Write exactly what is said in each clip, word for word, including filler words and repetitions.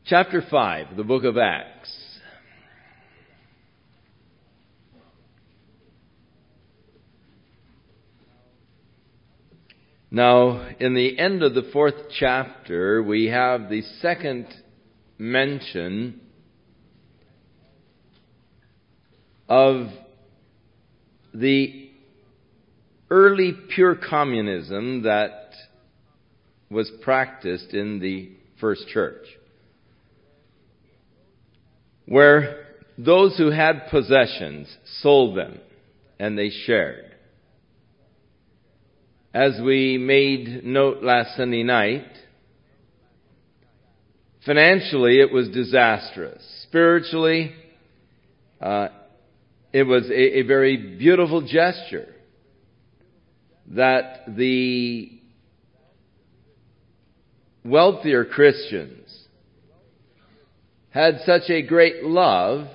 Chapter five, the book of Acts. Now, in the end of the fourth chapter, we have the second mention of the early pure communism that was practiced in the first church, where those who had possessions sold them and they shared. As we made note last Sunday night, financially it was disastrous. Spiritually, uh, it was a, a very beautiful gesture that the wealthier Christians had such a great love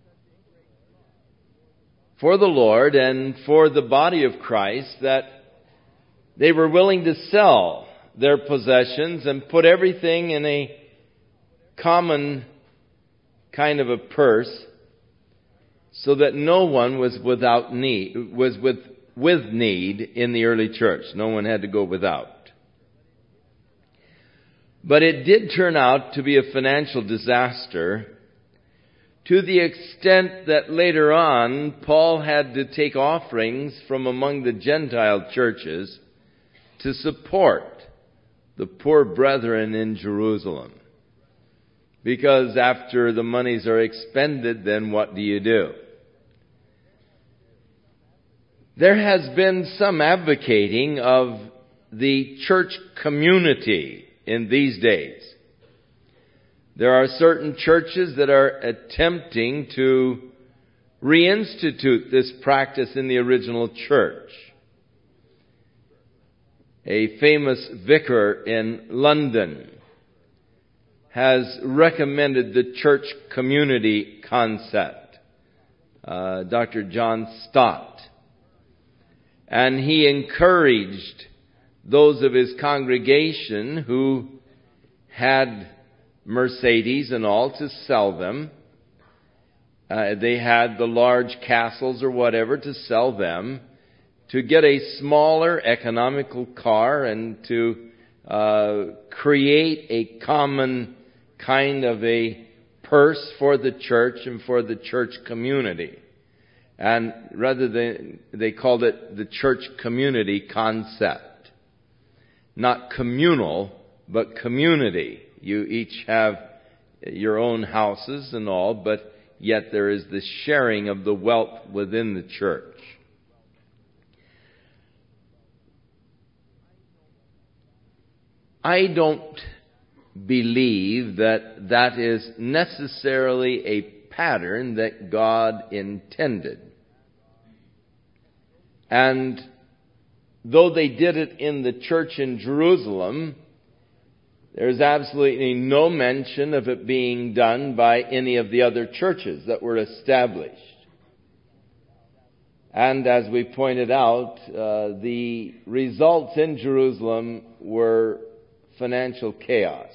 for the Lord and for the body of Christ that they were willing to sell their possessions and put everything in a common kind of a purse so that no one was without need, was with, with need in the early church. No one had to go without. But it did turn out to be a financial disaster to the extent that later on Paul had to take offerings from among the Gentile churches to support the poor brethren in Jerusalem. Because after the monies are expended, then what do you do? There has been some advocating of the church community in these days. There are certain churches that are attempting to reinstitute this practice in the original church. A famous vicar in London has recommended the church community concept, uh, Doctor John Stott. And he encouraged those of his congregation who had Mercedes and all to sell them. Uh, they had the large castles or whatever to sell them, to get a smaller economical car and to uh, create a common kind of a purse for the church and for the church community. And rather than, they called it the church community concept. Not communal, but community. You each have your own houses and all, but yet there is the sharing of the wealth within the church. I don't believe that that is necessarily a pattern that God intended. And though they did it in the church in Jerusalem, there's absolutely no mention of it being done by any of the other churches that were established. And as we pointed out, uh, the results in Jerusalem were financial chaos.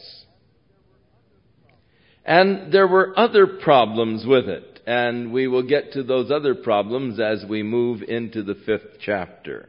And there were other problems with it, and we will get to those other problems as we move into the fifth chapter.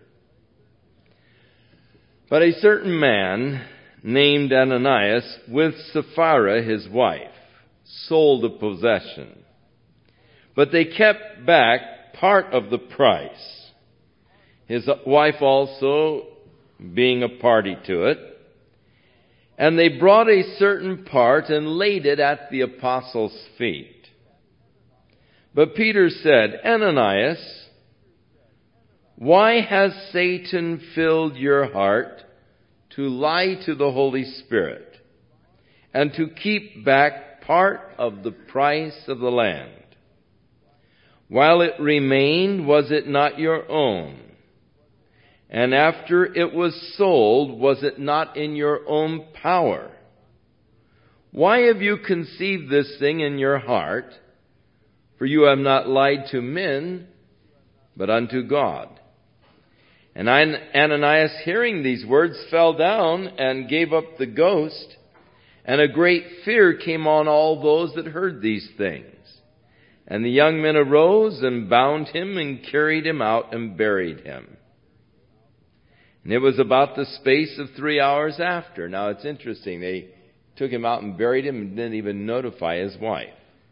But a certain man named Ananias, with Sapphira his wife, sold a possession. But they kept back part of the price. His wife also being a party to it. And they brought a certain part and laid it at the apostles' feet. But Peter said, Ananias, why has Satan filled your heart to lie to the Holy Spirit and to keep back part of the price of the land? While it remained, was it not your own? And after it was sold, was it not in your own power? Why have you conceived this thing in your heart? For you have not lied to men, but unto God. And Ananias, hearing these words, fell down and gave up the ghost. And a great fear came on all those that heard these things. And the young men arose and bound him and carried him out and buried him. And it was about the space of three hours after. Now it's interesting. They took him out and buried him and didn't even notify his wife.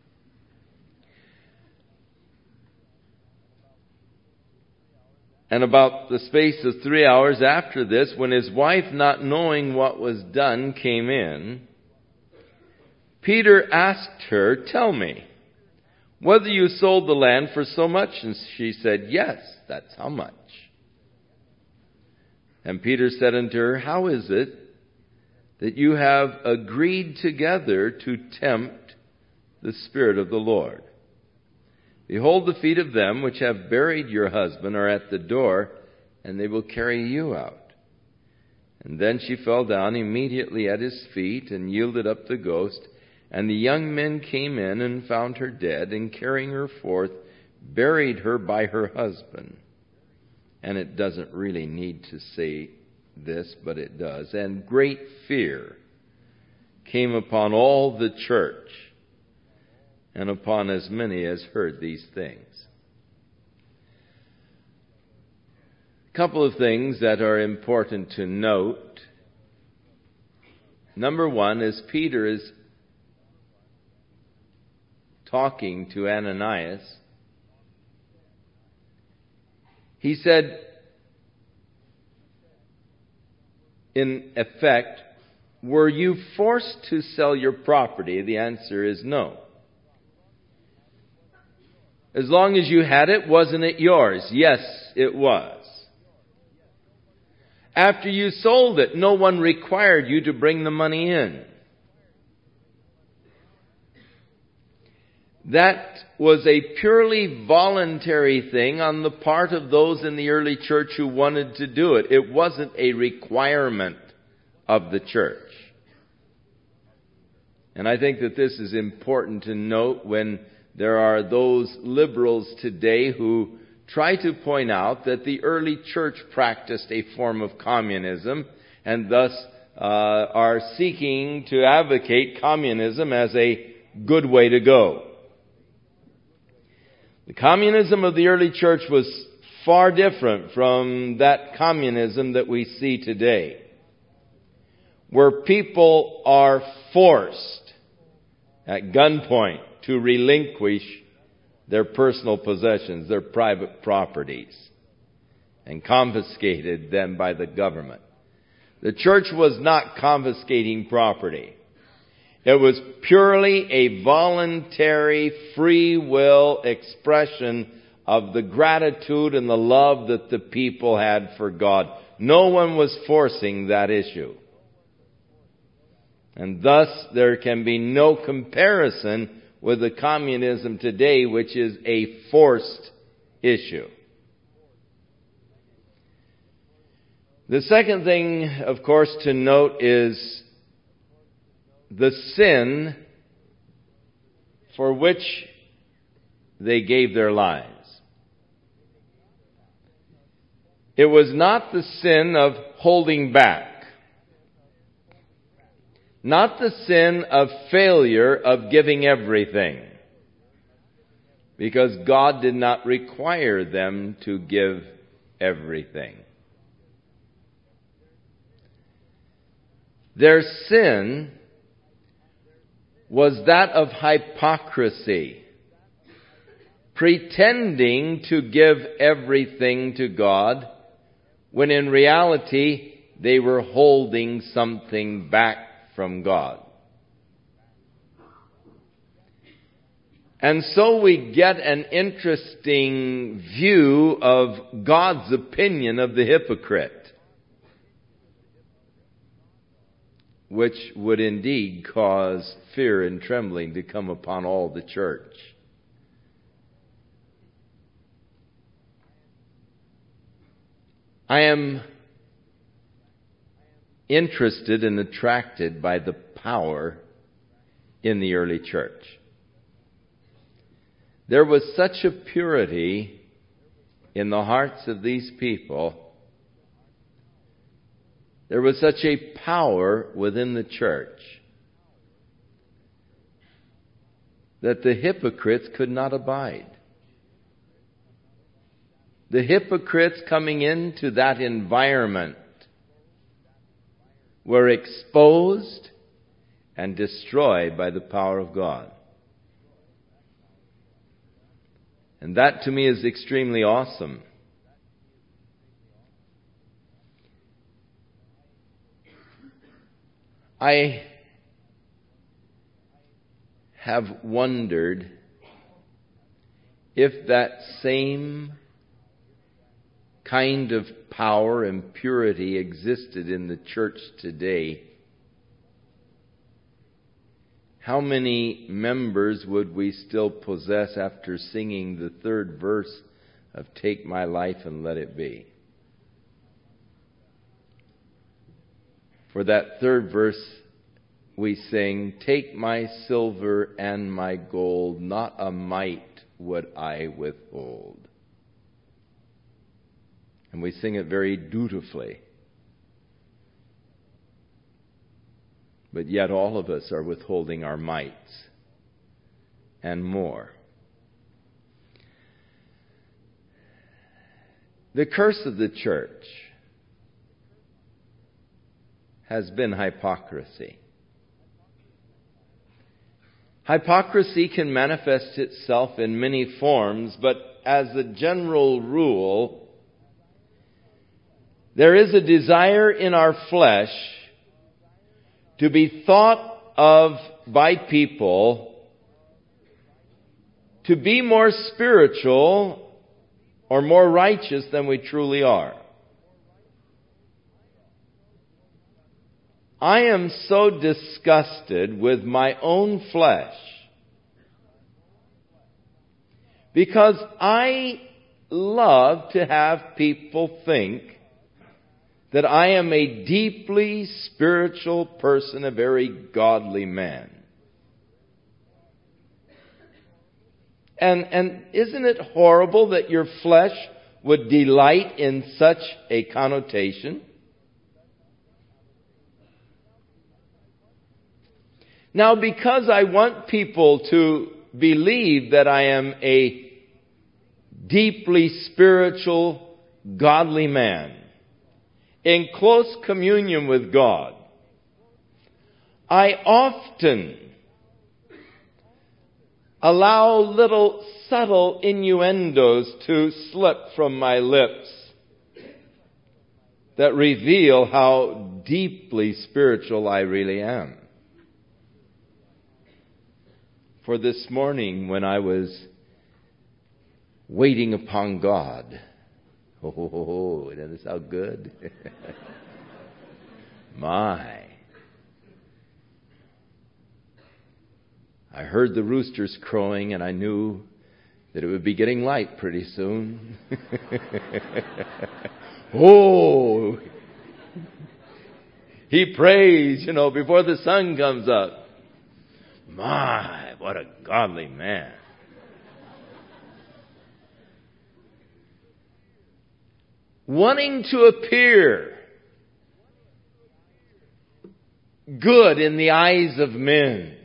And about the space of three hours after this, when his wife, not knowing what was done, came in, Peter asked her, "Tell me, whether you sold the land for so much?" And she said, "Yes, that's how much." And Peter said unto her, "How is it that you have agreed together to tempt the Spirit of the Lord? Behold, the feet of them which have buried your husband are at the door, and they will carry you out." And then she fell down immediately at his feet and yielded up the ghost. And the young men came in and found her dead, and carrying her forth, buried her by her husband. And it doesn't really need to say this, but it does. And great fear came upon all the church, and upon as many as heard these things. A couple of things that are important to note. Number one is Peter is talking to Ananias. He said, in effect, "Were you forced to sell your property?" The answer is no. As long as you had it, wasn't it yours? Yes, it was. After you sold it, no one required you to bring the money in. That was a purely voluntary thing on the part of those in the early church who wanted to do it. It wasn't a requirement of the church. And I think that this is important to note when there are those liberals today who try to point out that the early church practiced a form of communism and thus uh, are seeking to advocate communism as a good way to go. The communism of the early church was far different from that communism that we see today, where people are forced at gunpoint to relinquish their personal possessions, their private properties, and confiscated them by the government. The church was not confiscating property. It was purely a voluntary, free will expression of the gratitude and the love that the people had for God. No one was forcing that issue. And thus there can be no comparison with the communism today, which is a forced issue. The second thing, of course, to note is the sin for which they gave their lives. It was not the sin of holding back, not the sin of failure of giving everything, because God did not require them to give everything. Their sin was that of hypocrisy, pretending to give everything to God, when in reality they were holding something back from God. And so we get an interesting view of God's opinion of the hypocrite, which would indeed cause fear and trembling to come upon all the church. I am interested and attracted by the power in the early church. There was such a purity in the hearts of these people. There was such a power within the church that the hypocrites could not abide. The hypocrites coming into that environment were exposed and destroyed by the power of God. And that to me is extremely awesome. I have wondered if that same kind of power and purity existed in the church today, how many members would we still possess after singing the third verse of Take My Life and Let It Be? For that third verse we sing, Take my silver and my gold, not a mite would I withhold. And we sing it very dutifully. But yet all of us are withholding our mites and more. The curse of the church has been hypocrisy. Hypocrisy can manifest itself in many forms, but as a general rule, there is a desire in our flesh to be thought of by people to be more spiritual or more righteous than we truly are. I am so disgusted with my own flesh because I love to have people think that I am a deeply spiritual person, a very godly man. And, and isn't it horrible that your flesh would delight in such a connotation? Now, because I want people to believe that I am a deeply spiritual, godly man, in close communion with God, I often allow little subtle innuendos to slip from my lips that reveal how deeply spiritual I really am. For this morning, when I was waiting upon God, oh, that is how good. My. I heard the roosters crowing and I knew that it would be getting light pretty soon. Oh, he prays, you know, before the sun comes up. My, what a godly man. Wanting to appear good in the eyes of men.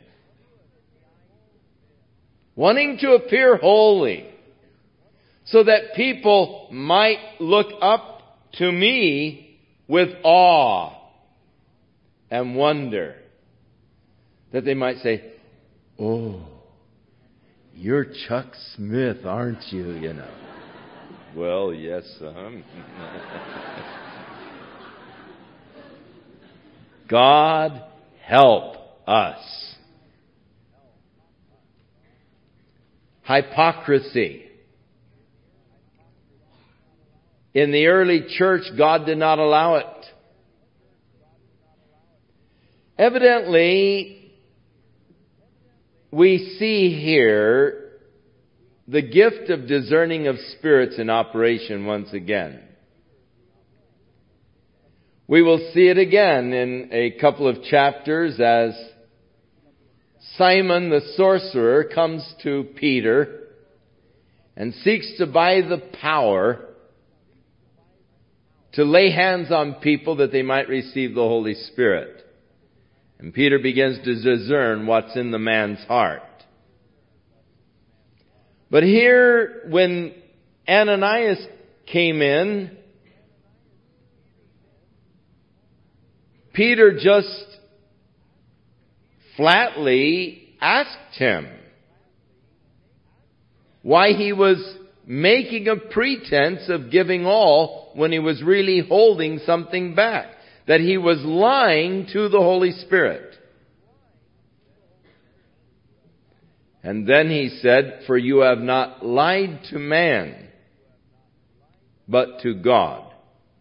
Wanting to appear holy so that people might look up to me with awe and wonder. That they might say, oh, you're Chuck Smith, aren't you, you know? Well, yes, uh-huh. God help us. Hypocrisy. In the early church, God did not allow it. Evidently, we see here the gift of discerning of spirits in operation once again. We will see it again in a couple of chapters as Simon the sorcerer comes to Peter and seeks to buy the power to lay hands on people that they might receive the Holy Spirit. And Peter begins to discern what's in the man's heart. But here, when Ananias came in, Peter just flatly asked him why he was making a pretense of giving all when he was really holding something back. That he was lying to the Holy Spirit. And then he said, "For you have not lied to man, but to God,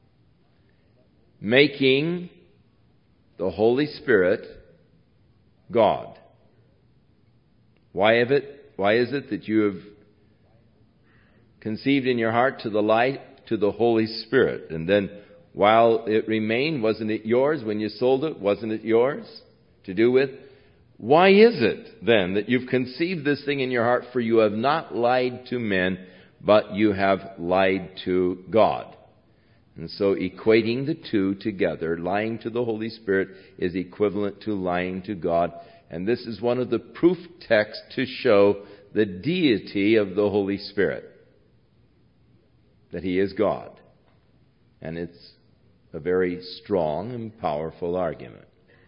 making the Holy Spirit God." Why is it, why is it that you have conceived in your heart to the light to the Holy Spirit? And then while it remained, wasn't it yours? When you sold it, wasn't it yours to do with? Why is it then that you've conceived this thing in your heart? For you have not lied to men, but you have lied to God. And so equating the two together, lying to the Holy Spirit is equivalent to lying to God. And this is one of the proof texts to show the deity of the Holy Spirit. That He is God. And it's a very strong and powerful argument.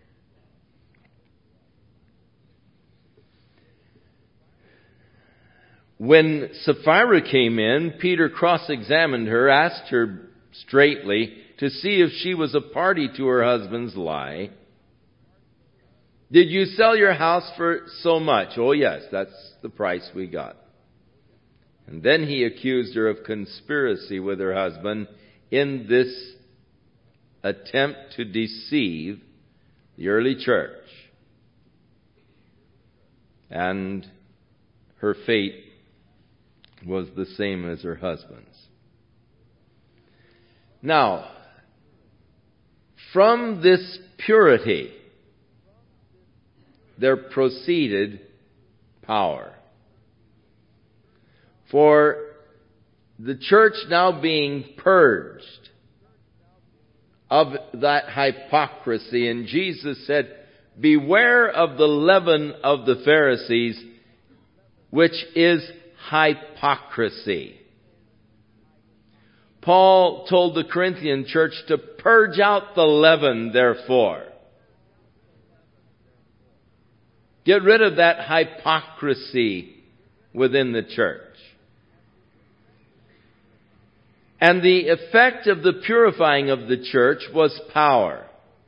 When Sapphira came in, Peter cross-examined her, asked her straightly to see if she was a party to her husband's lie. "Did you sell your house for so much?" "Oh yes, that's the price we got." And then he accused her of conspiracy with her husband in this attempt to deceive the early church. And her fate was the same as her husband's. Now, from this purity, there proceeded power. For the church now being purged of that hypocrisy, and Jesus said, "Beware of the leaven of the Pharisees, which is hypocrisy." Paul told the Corinthian church to purge out the leaven, therefore. Get rid of that hypocrisy within the church. And the effect of the purifying of the church was power.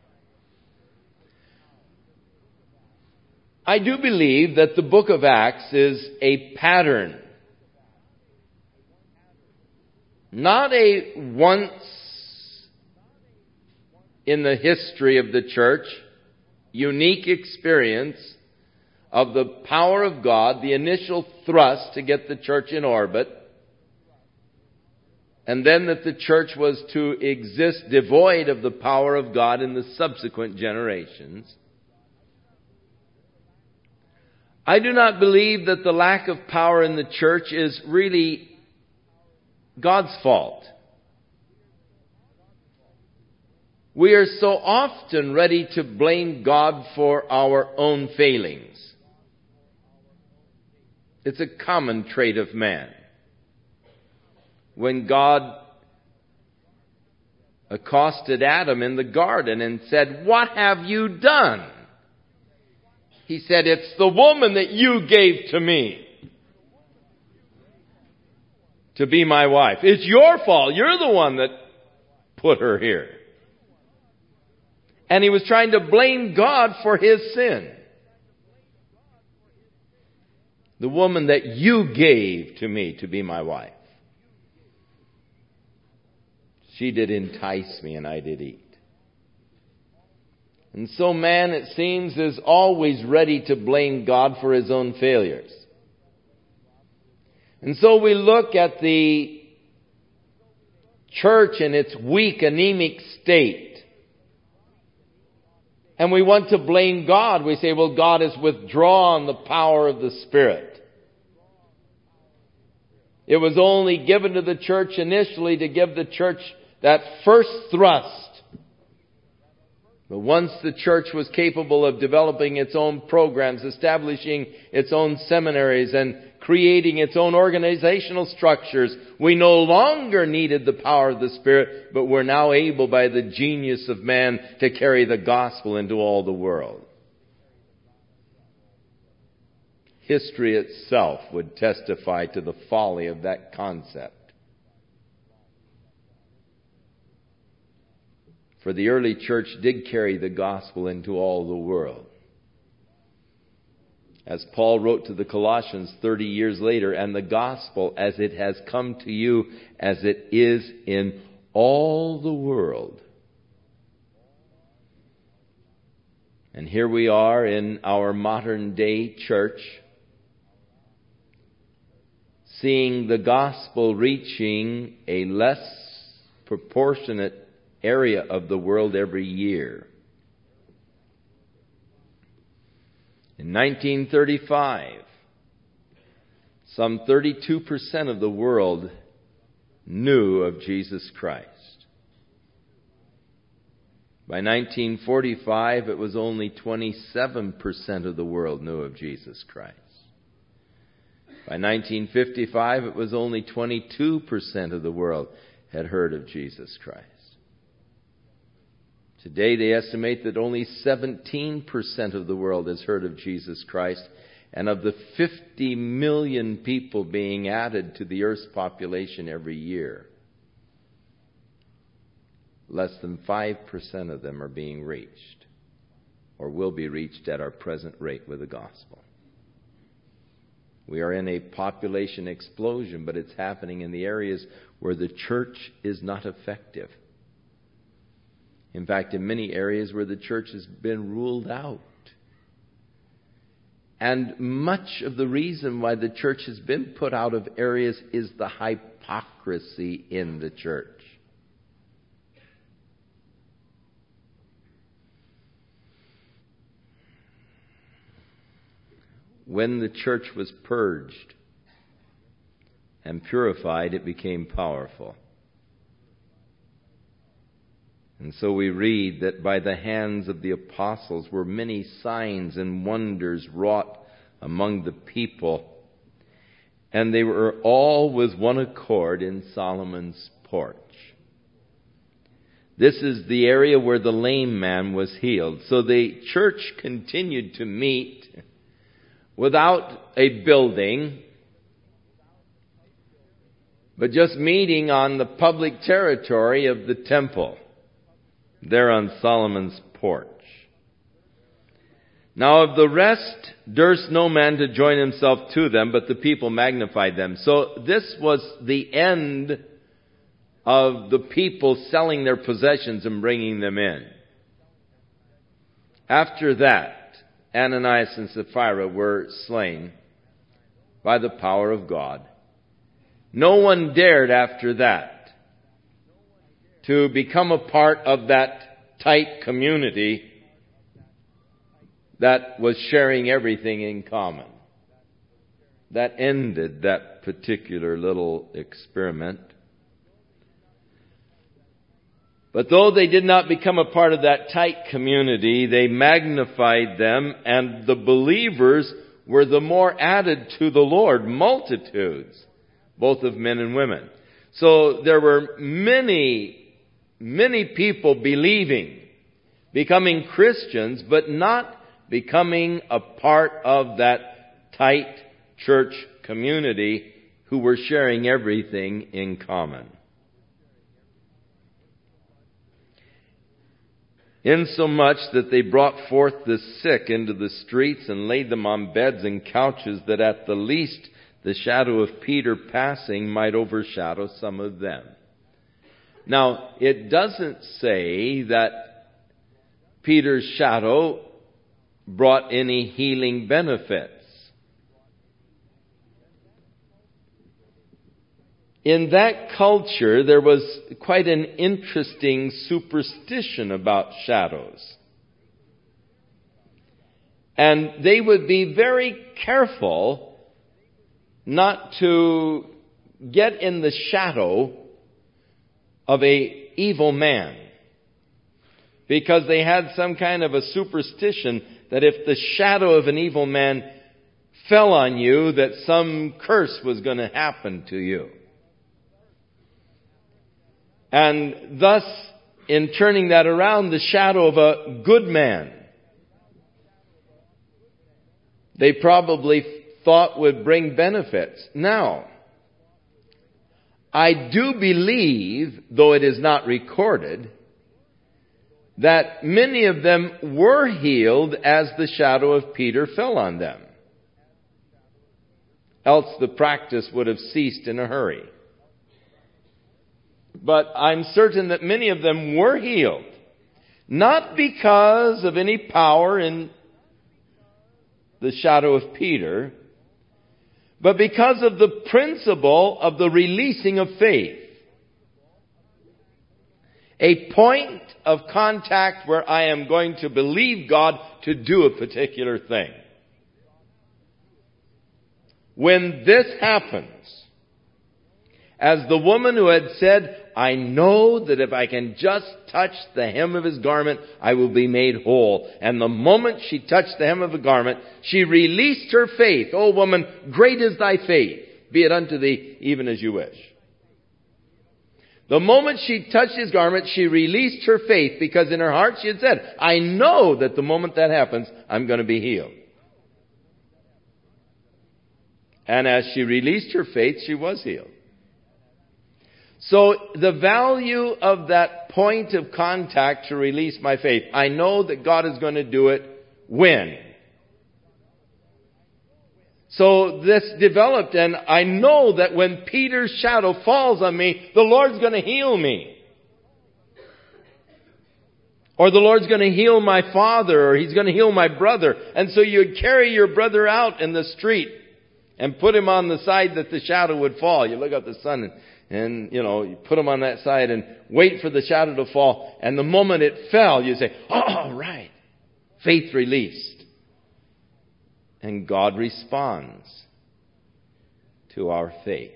I do believe that the book of Acts is a pattern. Not a once in the history of the church unique experience of the power of God, the initial thrust to get the church in orbit, and then that the church was to exist devoid of the power of God in the subsequent generations. I do not believe that the lack of power in the church is really God's fault. We are so often ready to blame God for our own failings. It's a common trait of man. When God accosted Adam in the garden and said, "What have you done?" He said, "It's the woman that you gave to me to be my wife. It's your fault. You're the one that put her here." And he was trying to blame God for his sin. "The woman that you gave to me to be my wife. She did entice me and I did eat." And so man, it seems, is always ready to blame God for his own failures. And so we look at the church in its weak, anemic state. And we want to blame God. We say, well, God has withdrawn the power of the Spirit. It was only given to the church initially to give the church that first thrust. But once the church was capable of developing its own programs, establishing its own seminaries, and creating its own organizational structures. We no longer needed the power of the Spirit, but we're now able by the genius of man to carry the gospel into all the world. History itself would testify to the folly of that concept. For the early church did carry the gospel into all the world. As Paul wrote to the Colossians thirty years later, and the gospel as it has come to you as it is in all the world. And here we are in our modern day church, seeing the gospel reaching a less proportionate area of the world every year. In nineteen thirty-five, some thirty-two percent of the world knew of Jesus Christ. By nineteen forty-five, it was only twenty-seven percent of the world knew of Jesus Christ. By nineteen fifty-five, it was only twenty-two percent of the world had heard of Jesus Christ. Today they estimate that only seventeen percent of the world has heard of Jesus Christ, and of the fifty million people being added to the earth's population every year, less than five percent of them are being reached, or will be reached at our present rate with the gospel. We are in a population explosion, but it's happening in the areas where the church is not effective. In fact, in many areas where the church has been ruled out. And much of the reason why the church has been put out of areas is the hypocrisy in the church. When the church was purged and purified, it became powerful. And so we read that by the hands of the apostles were many signs and wonders wrought among the people, and they were all with one accord in Solomon's porch. This is the area where the lame man was healed. So the church continued to meet without a building, but just meeting on the public territory of the temple, there on Solomon's porch. Now of the rest durst no man to join himself to them, but the people magnified them. So this was the end of the people selling their possessions and bringing them in. After that, Ananias and Sapphira were slain by the power of God. No one dared after that to become a part of that tight community that was sharing everything in common. That ended that particular little experiment. But though they did not become a part of that tight community, they magnified them, and the believers were the more added to the Lord, multitudes, both of men and women. So there were many, many people believing, becoming Christians, but not becoming a part of that tight church community who were sharing everything in common. Insomuch that they brought forth the sick into the streets and laid them on beds and couches, that at the least the shadow of Peter passing might overshadow some of them. Now, it doesn't say that Peter's shadow brought any healing benefits. In that culture, there was quite an interesting superstition about shadows. And they would be very careful not to get in the shadow of a evil man, because they had some kind of a superstition that if the shadow of an evil man fell on you that some curse was going to happen to you. And thus, in turning that around, the shadow of a good man, they probably thought would bring benefits. Now, I do believe, though it is not recorded, that many of them were healed as the shadow of Peter fell on them. Else the practice would have ceased in a hurry. But I'm certain that many of them were healed, not because of any power in the shadow of Peter, but because of the principle of the releasing of faith. A point of contact where I am going to believe God to do a particular thing. When this happens, as the woman who had said, I know that if I can just touch the hem of his garment, I will be made whole. And the moment she touched the hem of the garment, she released her faith. O woman, great is thy faith. Be it unto thee even as you wish. The moment she touched his garment, she released her faith because in her heart she had said, I know that the moment that happens, I'm going to be healed. And as she released her faith, she was healed. So the value of that point of contact to release my faith, I know that God is going to do it when. So this developed, and I know that when Peter's shadow falls on me, the Lord's going to heal me. Or the Lord's going to heal my father, or He's going to heal my brother. And so you'd carry your brother out in the street and put him on the side that the shadow would fall. You look up the sun and And, you know, you put him on that side and wait for the shadow to fall. And the moment it fell, you say, oh, right. Faith released. And God responds to our faith.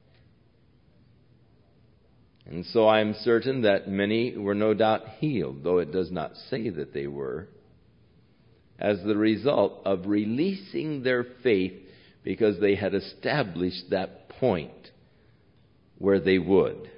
And so I'm certain that many were no doubt healed, though it does not say that they were, as the result of releasing their faith because they had established that point where they would.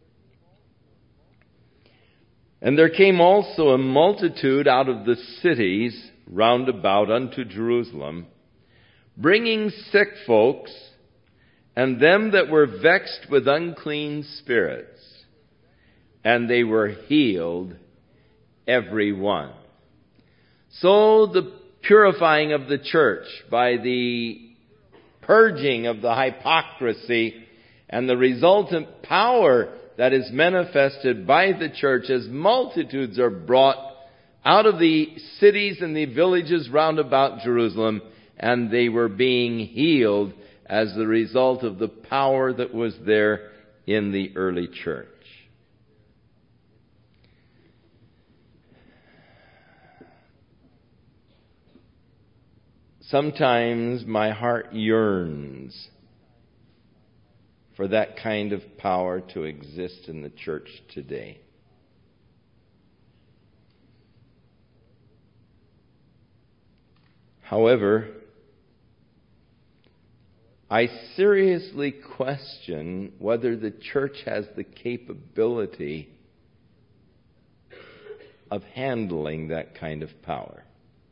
And there came also a multitude out of the cities round about unto Jerusalem, bringing sick folks, and them that were vexed with unclean spirits, and they were healed, every one. So the purifying of the church by the purging of the hypocrisy and the resultant power that is manifested by the church as multitudes are brought out of the cities and the villages round about Jerusalem, and they were being healed as the result of the power that was there in the early church. Sometimes my heart yearns for that kind of power to exist in the church today. However, I seriously question whether the church has the capability of handling that kind of power.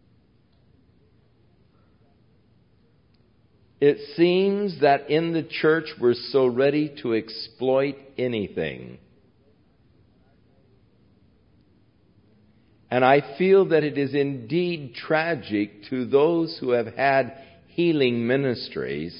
It seems that in the church we're so ready to exploit anything. And I feel that it is indeed tragic to those who have had healing ministries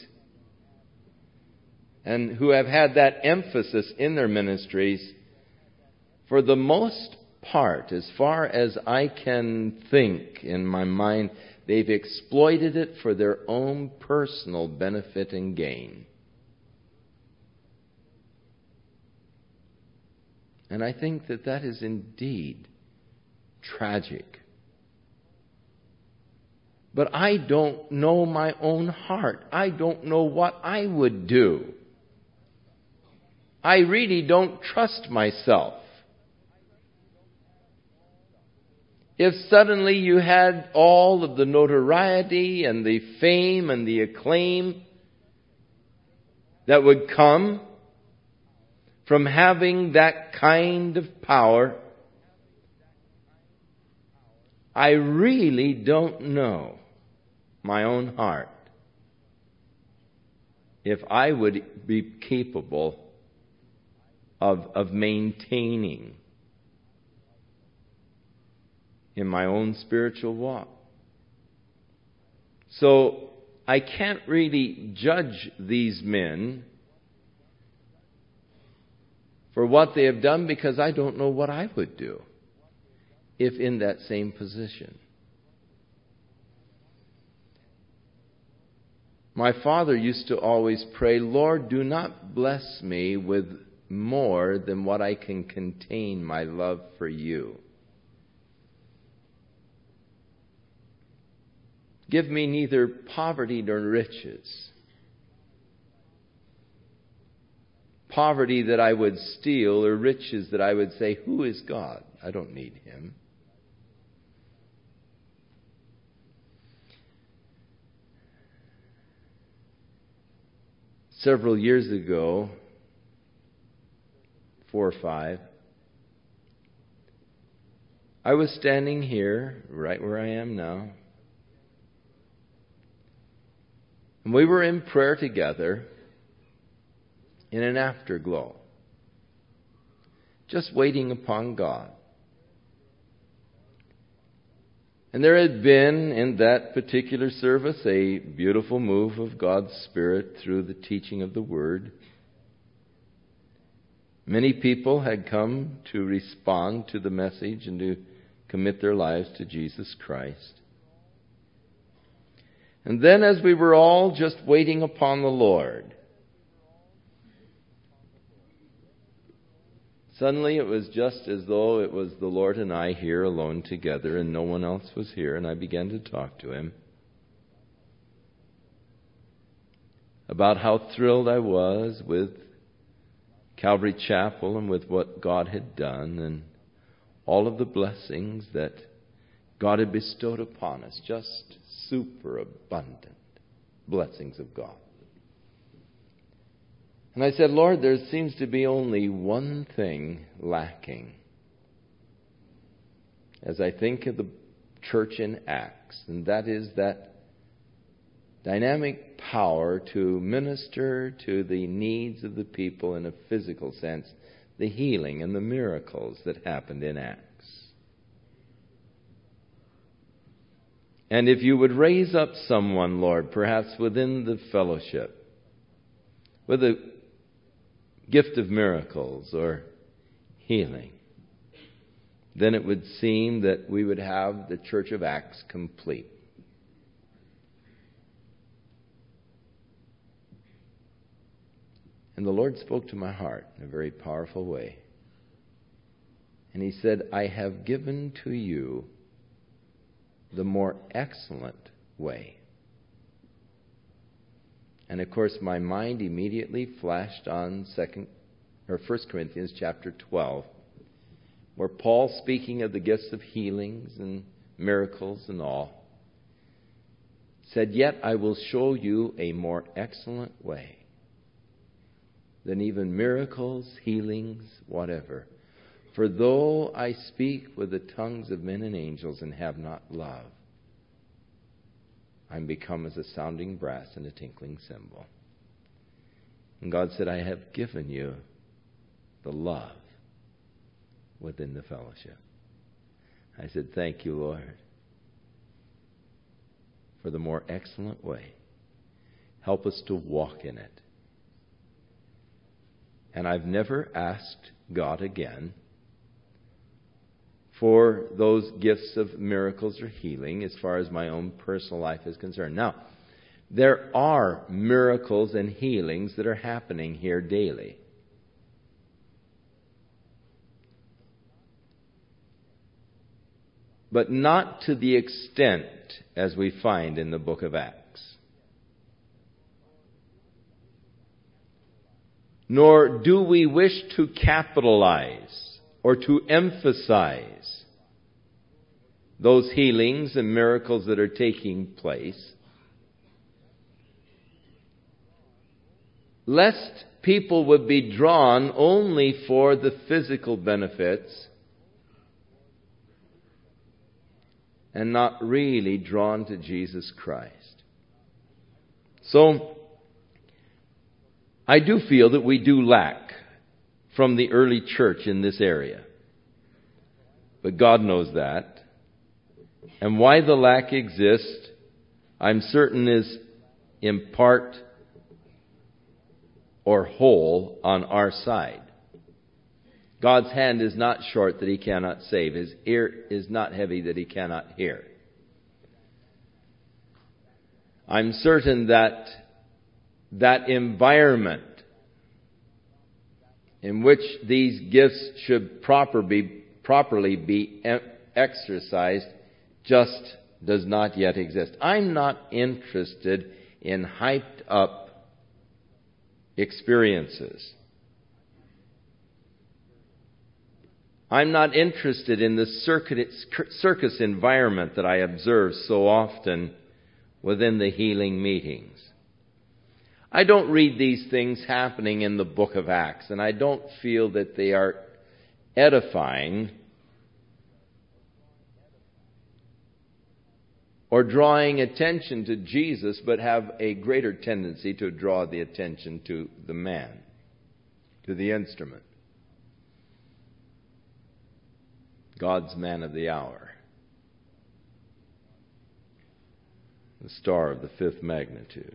and who have had that emphasis in their ministries. For the most part, as far as I can think in my mind, they've exploited it for their own personal benefit and gain. And I think that that is indeed tragic. But I don't know my own heart. I don't know what I would do. I really don't trust myself. if suddenly you had all of the notoriety and the fame and the acclaim that would come from having that kind of power, I really don't know my own heart if I would be capable of, of maintaining in my own spiritual walk. So I can't really judge these men for what they have done, because I don't know what I would do if in that same position. My father used to always pray, Lord, do not bless me with more than what I can contain my love for you. Give me neither poverty nor riches. Poverty that I would steal, or riches that I would say, who is God? I don't need Him. Several years ago, four or five, I was standing here, right where I am now, and we were in prayer together in an afterglow, just waiting upon God. And there had been in that particular service a beautiful move of God's Spirit through the teaching of the Word. Many people had come to respond to the message and to commit their lives to Jesus Christ. And then, as we were all just waiting upon the Lord, suddenly it was just as though it was the Lord and I here alone together, and no one else was here, and I began to talk to Him about how thrilled I was with Calvary Chapel and with what God had done and all of the blessings that God had bestowed upon us, just superabundant blessings of God. And I said, Lord, there seems to be only one thing lacking as I think of the church in Acts, and that is that dynamic power to minister to the needs of the people in a physical sense, the healing and the miracles that happened in Acts. And if you would raise up someone, Lord, perhaps within the fellowship, with a gift of miracles or healing, then it would seem that we would have the Church of Acts complete. And the Lord spoke to my heart in a very powerful way. And He said, I have given to you the more excellent way. And of course, my mind immediately flashed on second or First Corinthians chapter twelve, where Paul, speaking of the gifts of healings and miracles and all, said, Yet I will show you a more excellent way than even miracles, healings, whatever. For though I speak with the tongues of men and angels and have not love, I'm become as a sounding brass and a tinkling cymbal. And God said, I have given you the love within the fellowship. I said, thank you, Lord, for the more excellent way. Help us to walk in it. And I've never asked God again for those gifts of miracles or healing as far as my own personal life is concerned. Now, there are miracles and healings that are happening here daily. But not to the extent as we find in the book of Acts. Nor do we wish to capitalize or to emphasize those healings and miracles that are taking place, lest people would be drawn only for the physical benefits and not really drawn to Jesus Christ. So, I do feel that we do lack from the early church in this area. But God knows that. And why the lack exists, I'm certain is in part or whole on our side. God's hand is not short that He cannot save. His ear is not heavy that He cannot hear. I'm certain that that environment in which these gifts should proper be, properly be exercised just does not yet exist. I'm not interested in hyped up experiences. I'm not interested in the circus environment that I observe so often within the healing meetings. I don't read these things happening in the book of Acts, and I don't feel that they are edifying or drawing attention to Jesus, but have a greater tendency to draw the attention to the man, to the instrument. God's man of the hour. The star of the fifth magnitude.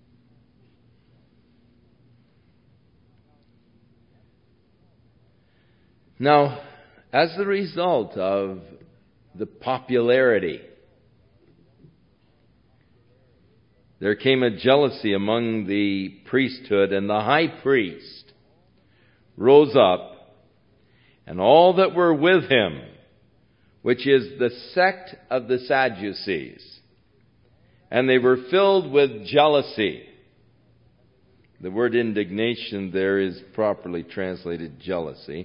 Now, as the result of the popularity, there came a jealousy among the priesthood, and the high priest rose up, and all that were with him, which is the sect of the Sadducees, and they were filled with jealousy. The word indignation there is properly translated jealousy.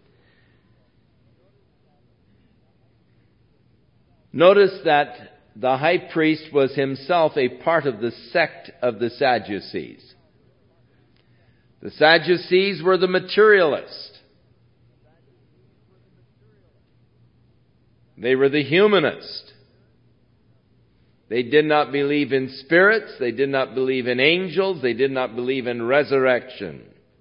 Notice that the high priest was himself a part of the sect of the Sadducees. The Sadducees were the materialists. They were the humanist. They did not believe in spirits. They did not believe in angels. They did not believe in resurrection.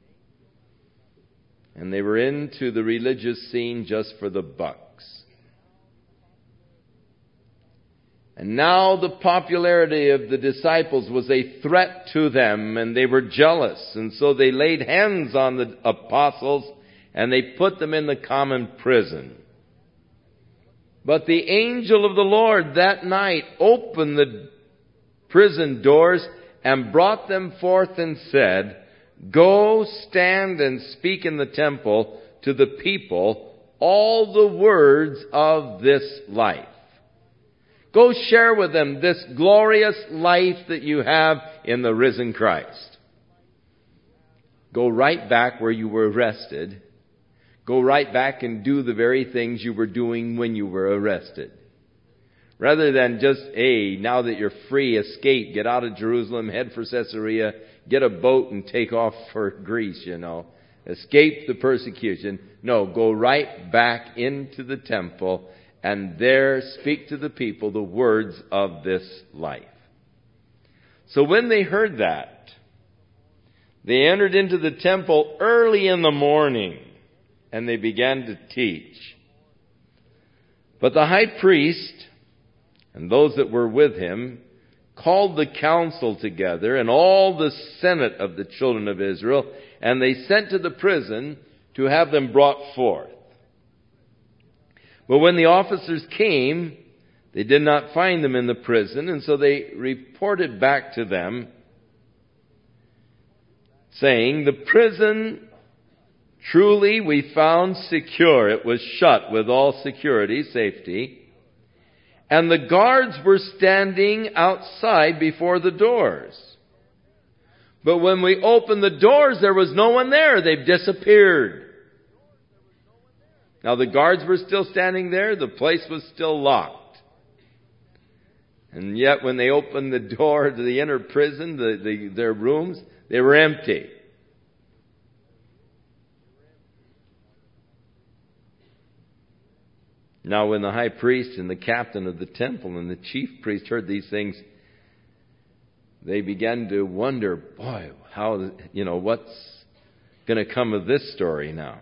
And they were into the religious scene just for the bucks. And now the popularity of the disciples was a threat to them, and they were jealous. And so they laid hands on the apostles, and they put them in the common prison. But the angel of the Lord that night opened the prison doors and brought them forth and said, "Go stand and speak in the temple to the people all the words of this life." Go share with them this glorious life that you have in the risen Christ. Go right back where you were arrested. Go right back and do the very things you were doing when you were arrested. Rather than just, hey, now that you're free, escape, get out of Jerusalem, head for Caesarea, get a boat and take off for Greece, you know. Escape the persecution. No, go right back into the temple and there speak to the people the words of this life. So when they heard that, they entered into the temple early in the morning, and they began to teach. But the high priest and those that were with him called the council together and all the senate of the children of Israel, and they sent to the prison to have them brought forth. But when the officers came, they did not find them in the prison, and so they reported back to them, saying, "The prison truly we found secure. It was shut with all security, safety, and the guards were standing outside before the doors. But when we opened the doors, there was no one there. They've disappeared." Now the guards were still standing there. The place was still locked. And yet when they opened the door to the inner prison, the, the, their rooms, they were empty. Now when the high priest and the captain of the temple and the chief priest heard these things, they began to wonder, boy, how, you know, what's going to come of this story now?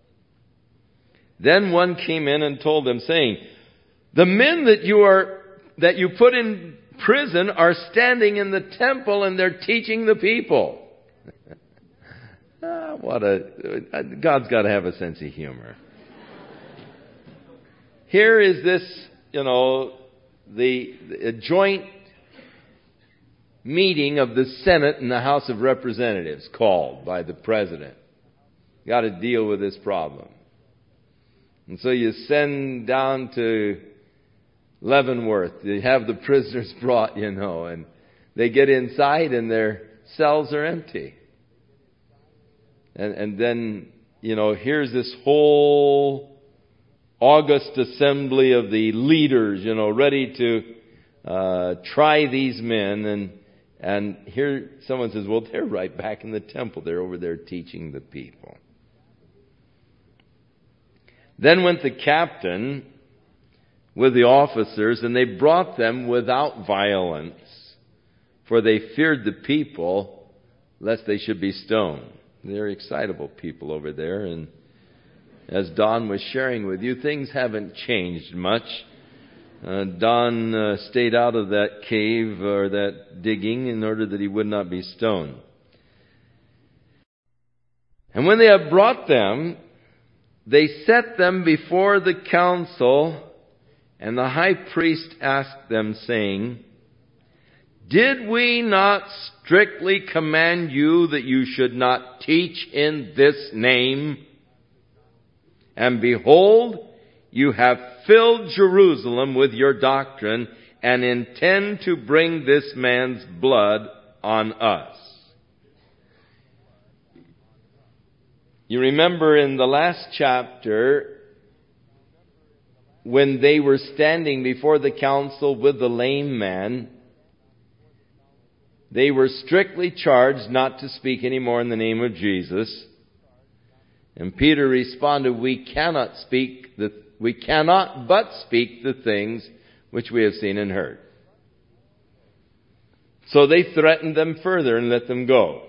Then one came in and told them, saying, the men that you are, that you put in prison are standing in the temple and they're teaching the people. ah, what a, God's got to have a sense of humor. Here is this, you know, the, the joint meeting of the Senate and the House of Representatives called by the President. Got to deal with this problem. And so you send down to Leavenworth. You have the prisoners brought, you know, and they get inside and their cells are empty. And, and then, you know, here's this whole august assembly of the leaders, you know, ready to uh, try these men. And and here someone says, well, they're right back in the temple. They're over there teaching the people. Then went the captain with the officers, and they brought them without violence, for they feared the people, lest they should be stoned. They're excitable people over there, and as Don was sharing with you, things haven't changed much. Uh, Don uh, stayed out of that cave or that digging in order that he would not be stoned. And when they had brought them, they set them before the council, and the high priest asked them, saying, did we not strictly command you that you should not teach in this name? And behold, you have filled Jerusalem with your doctrine and intend to bring this man's blood on us. You remember in the last chapter, when they were standing before the council with the lame man, they were strictly charged not to speak anymore in the name of Jesus. And Peter responded, we cannot speak the, we cannot but speak the things which we have seen and heard. So they threatened them further and let them go.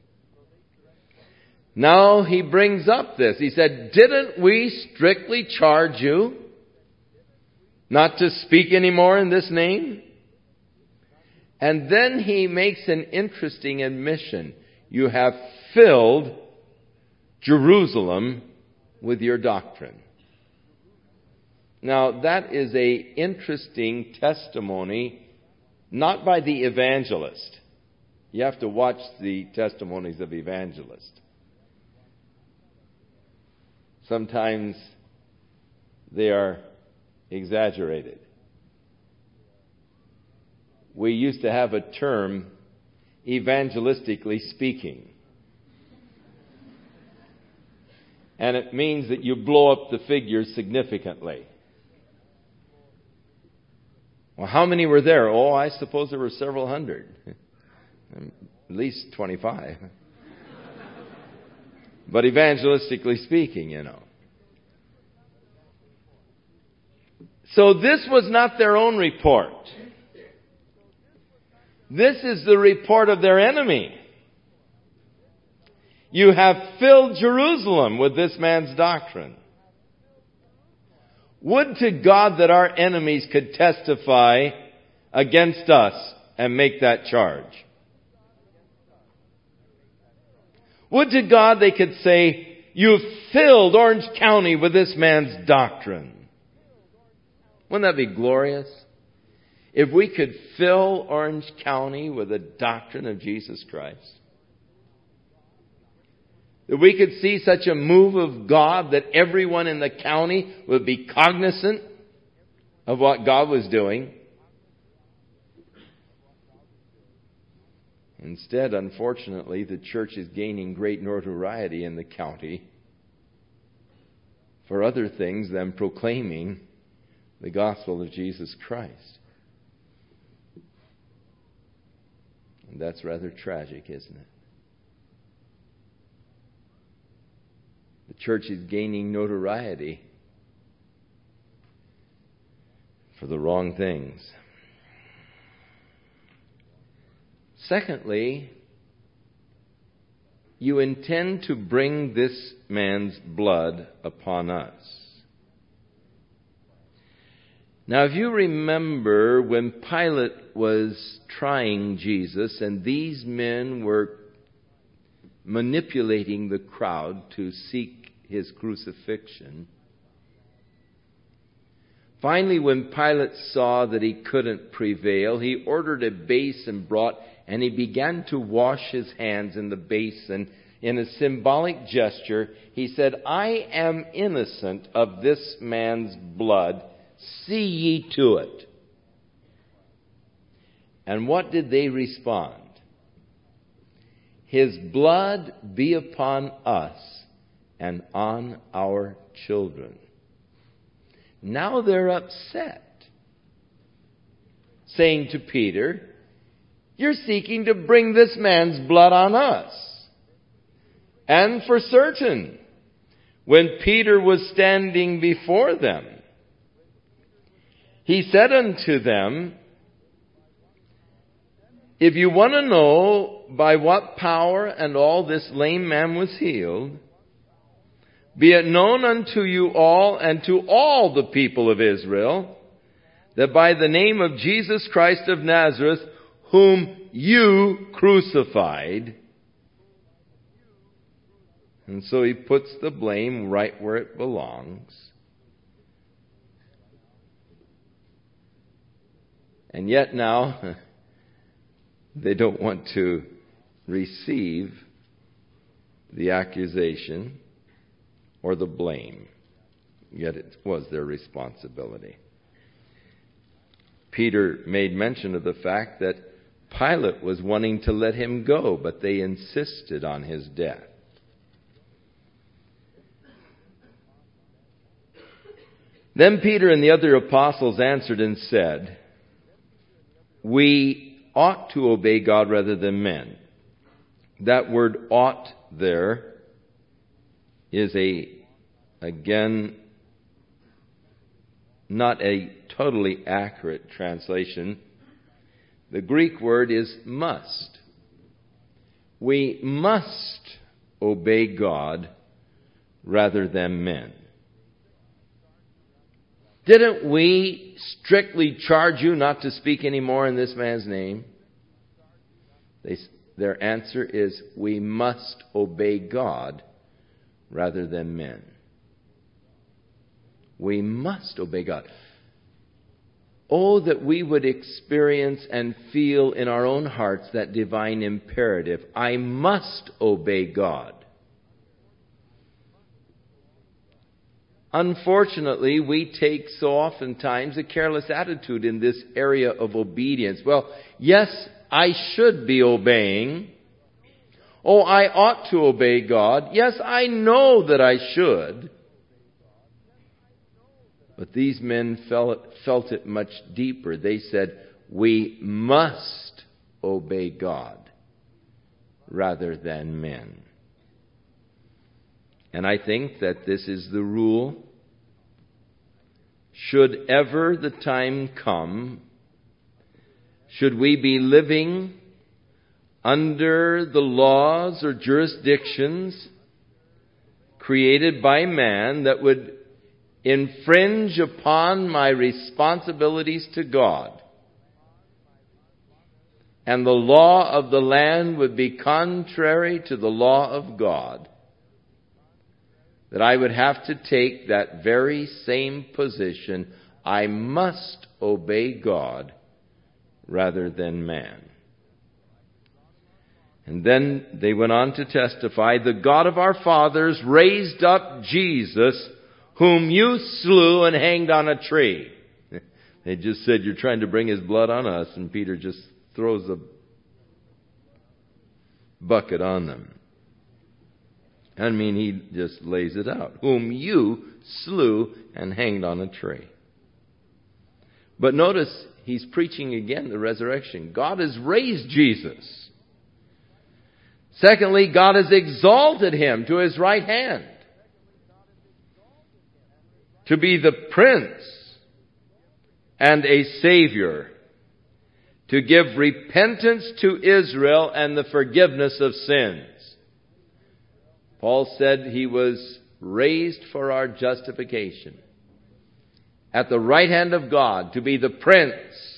Now he brings up this. He said, didn't we strictly charge you not to speak anymore in this name? And then he makes an interesting admission. You have filled Jerusalem with your doctrine. Now that is a interesting testimony, not by the evangelist. You have to watch the testimonies of evangelists. Sometimes they are exaggerated. We used to have a term, evangelistically speaking. And it means that you blow up the figures significantly. Well, how many were there? Oh, I suppose there were several hundred. At least twenty-five. But evangelistically speaking, you know. So this was not their own report. This is the report of their enemy. You have filled Jerusalem with this man's doctrine. Would to God that our enemies could testify against us and make that charge. Would to God they could say, you've filled Orange County with this man's doctrine. Wouldn't that be glorious? If we could fill Orange County with the doctrine of Jesus Christ. That we could see such a move of God that everyone in the county would be cognizant of what God was doing. Instead, unfortunately, the church is gaining great notoriety in the county for other things than proclaiming the gospel of Jesus Christ. And that's rather tragic, isn't it? The church is gaining notoriety for the wrong things. Secondly, you intend to bring this man's blood upon us. Now, if you remember when Pilate was trying Jesus and these men were manipulating the crowd to seek his crucifixion, finally, when Pilate saw that he couldn't prevail, he ordered a basin brought, and he began to wash his hands in the basin. In a symbolic gesture, he said, "I am innocent of this man's blood. See ye to it." And what did they respond? "His blood be upon us and on our children." Now they're upset, saying to Peter, "You're seeking to bring this man's blood on us." And for certain, when Peter was standing before them, he said unto them, "If you want to know by what power and all this lame man was healed, be it known unto you all and to all the people of Israel, that by the name of Jesus Christ of Nazareth, whom you crucified." And so he puts the blame right where it belongs. And yet now, they don't want to receive the accusation or the blame. Yet it was their responsibility. Peter made mention of the fact that Pilate was wanting to let him go, but they insisted on his death. Then Peter and the other apostles answered and said, "We ought to obey God rather than men." That word "ought" there is a, again, not a totally accurate translation. The Greek word is must. We must obey God rather than men. Didn't we strictly charge you not to speak anymore in this man's name? They, their answer is, we must obey God rather than men. We must obey God. Oh, that we would experience and feel in our own hearts that divine imperative. I must obey God. Unfortunately, we take so oftentimes a careless attitude in this area of obedience. Well, yes, I should be obeying. Oh, I ought to obey God. Yes, I know that I should. But these men felt, felt it much deeper. They said, we must obey God rather than men. And I think that this is the rule. Should ever the time come, should we be living under the laws or jurisdictions created by man that would infringe upon my responsibilities to God, and the law of the land would be contrary to the law of God, that I would have to take that very same position. I must obey God rather than man. And then they went on to testify, the God of our fathers raised up Jesus, whom you slew and hanged on a tree. They just said, you're trying to bring his blood on us. And Peter just throws a bucket on them. I mean, he just lays it out. Whom you slew and hanged on a tree. But notice, he's preaching again the resurrection. God has raised Jesus. Secondly, God has exalted him to his right hand to be the Prince and a Savior, to give repentance to Israel and the forgiveness of sins. Paul said he was raised for our justification at the right hand of God to be the Prince,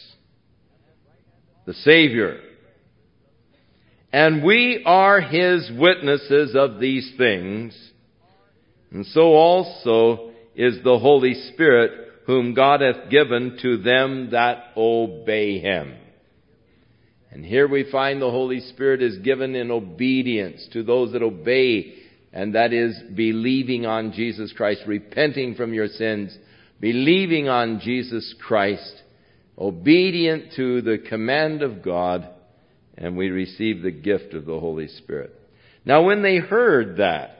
the Savior. And we are his witnesses of these things, and so also is the Holy Spirit, whom God hath given to them that obey him. And here we find the Holy Spirit is given in obedience to those that obey, and that is believing on Jesus Christ, repenting from your sins, believing on Jesus Christ, obedient to the command of God, and we receive the gift of the Holy Spirit. Now when they heard that,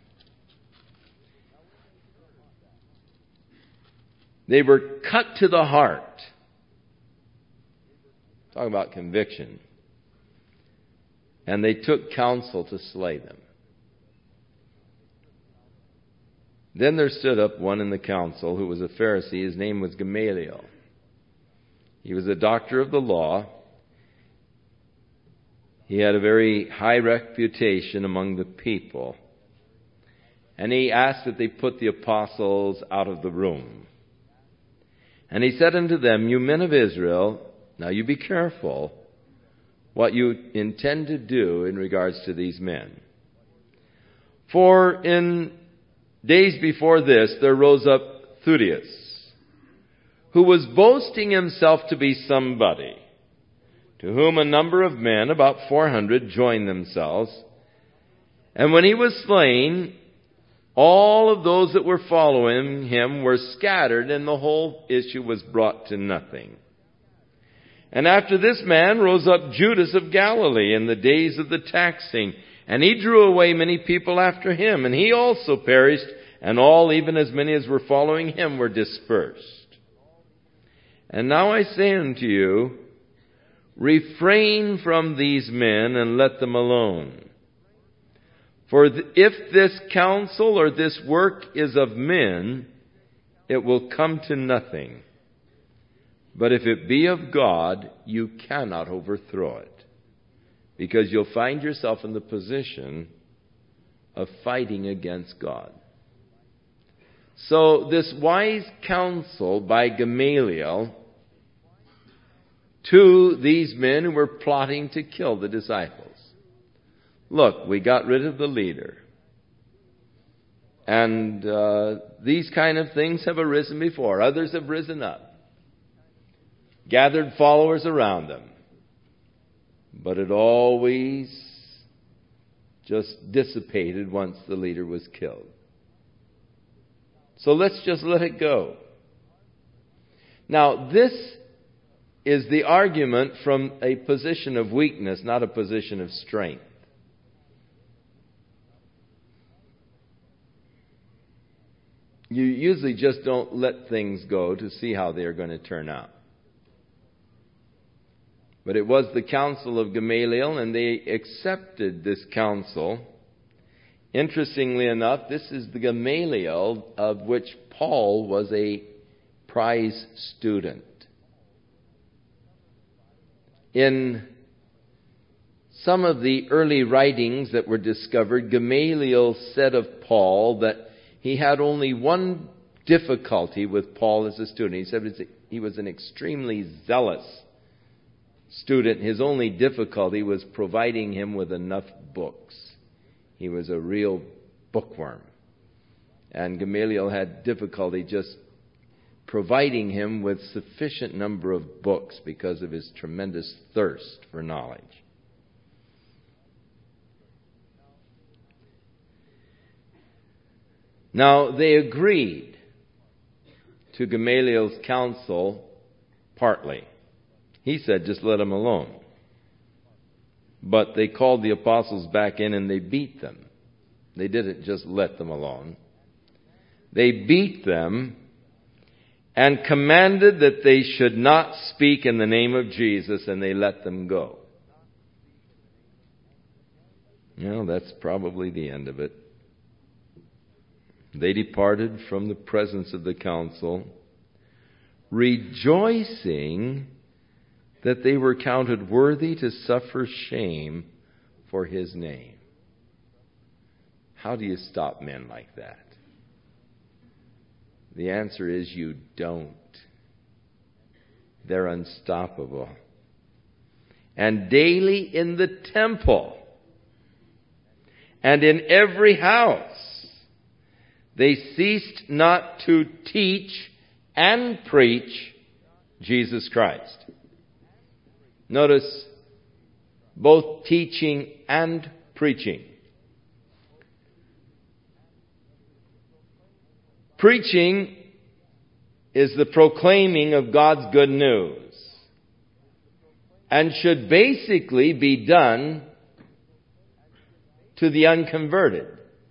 they were cut to the heart. Talk about conviction. And they took counsel to slay them. Then there stood up one in the council who was a Pharisee. His name was Gamaliel. He was a doctor of the law. He had a very high reputation among the people. And he asked that they put the apostles out of the room. And he said unto them, You men of Israel, now you be careful what you intend to do in regards to these men. For in days before this, there rose up Theudas, who was boasting himself to be somebody, to whom a number of men, about four hundred, joined themselves. And when he was slain, all of those that were following him were scattered, and the whole issue was brought to nothing. And after this man rose up Judas of Galilee in the days of the taxing, and he drew away many people after him, and he also perished, and all, even as many as were following him, were dispersed. And now I say unto you, refrain from these men and let them alone. For if this counsel or this work is of men, it will come to nothing. But if it be of God, you cannot overthrow it, because you'll find yourself in the position of fighting against God. So this wise counsel by Gamaliel to these men who were plotting to kill the disciples. Look, we got rid of the leader. And uh, these kind of things have arisen before. Others have risen up, gathered followers around them. But it always just dissipated once the leader was killed. So let's just let it go. Now, this is the argument from a position of weakness, not a position of strength. You usually just don't let things go to see how they are going to turn out. But it was the counsel of Gamaliel, and they accepted this counsel. Interestingly enough, this is the Gamaliel of which Paul was a prize student. In some of the early writings that were discovered, Gamaliel said of Paul that he had only one difficulty with Paul as a student. He said he was an extremely zealous student. His only difficulty was providing him with enough books. He was a real bookworm. And Gamaliel had difficulty just providing him with sufficient number of books because of his tremendous thirst for knowledge. Now, they agreed to Gamaliel's counsel partly. He said, just let them alone. But they called the apostles back in and they beat them. They didn't just let them alone. They beat them and commanded that they should not speak in the name of Jesus, and they let them go. Well, that's probably the end of it. They departed from the presence of the council, rejoicing that they were counted worthy to suffer shame for his name. How do you stop men like that? The answer is you don't. They're unstoppable. And daily in the temple and in every house, they ceased not to teach and preach Jesus Christ. Notice both teaching and preaching. Preaching is the proclaiming of God's good news and should basically be done to the unconverted.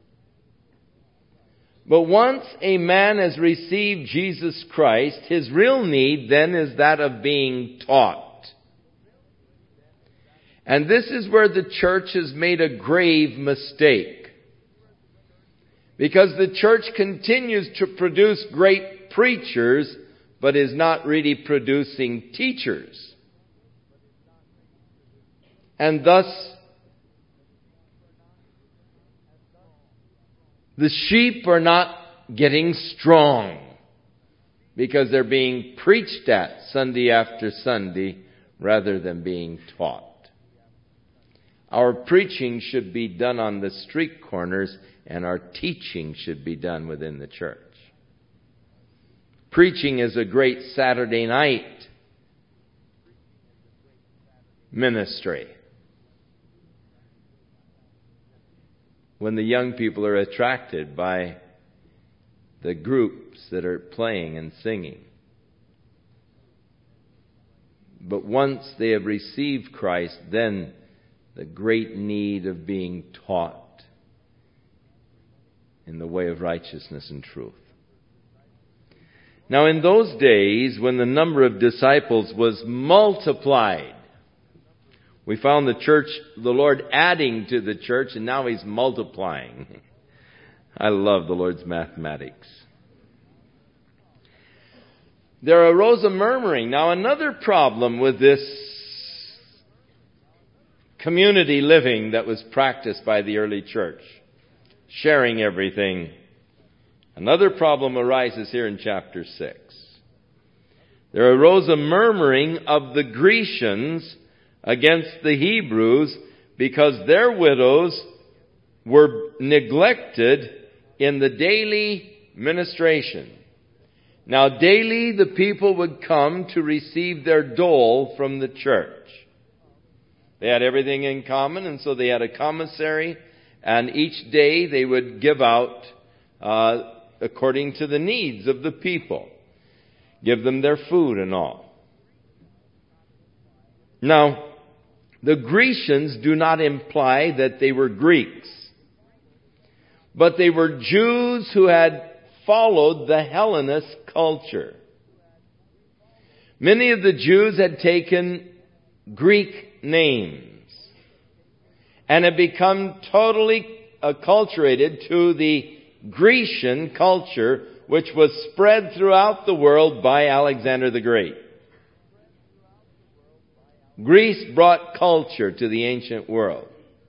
But once a man has received Jesus Christ, his real need then is that of being taught. And this is where the church has made a grave mistake. Because the church continues to produce great preachers, but is not really producing teachers. And thus, the sheep are not getting strong because they're being preached at Sunday after Sunday rather than being taught. Our preaching should be done on the street corners, and our teaching should be done within the church. Preaching is a great Saturday night ministry, when the young people are attracted by the groups that are playing and singing. But once they have received Christ, then the great need of being taught in the way of righteousness and truth. Now, in those days, when the number of disciples was multiplied, we found the church, the Lord adding to the church, and now He's multiplying. I love the Lord's mathematics. There arose a murmuring. Now, another problem with this community living that was practiced by the early church, sharing everything. Another problem arises here in chapter six. There arose a murmuring of the Grecians against the Hebrews because their widows were neglected in the daily ministration. Now, daily the people would come to receive their dole from the church. They had everything in common, and so they had a commissary, and each day they would give out uh, according to the needs of the people. Give them their food and all. Now, the Grecians do not imply that they were Greeks, but they were Jews who had followed the Hellenist culture. Many of the Jews had taken Greek names and had become totally acculturated to the Grecian culture, which was spread throughout the world by Alexander the Great. Greece brought culture to the ancient world.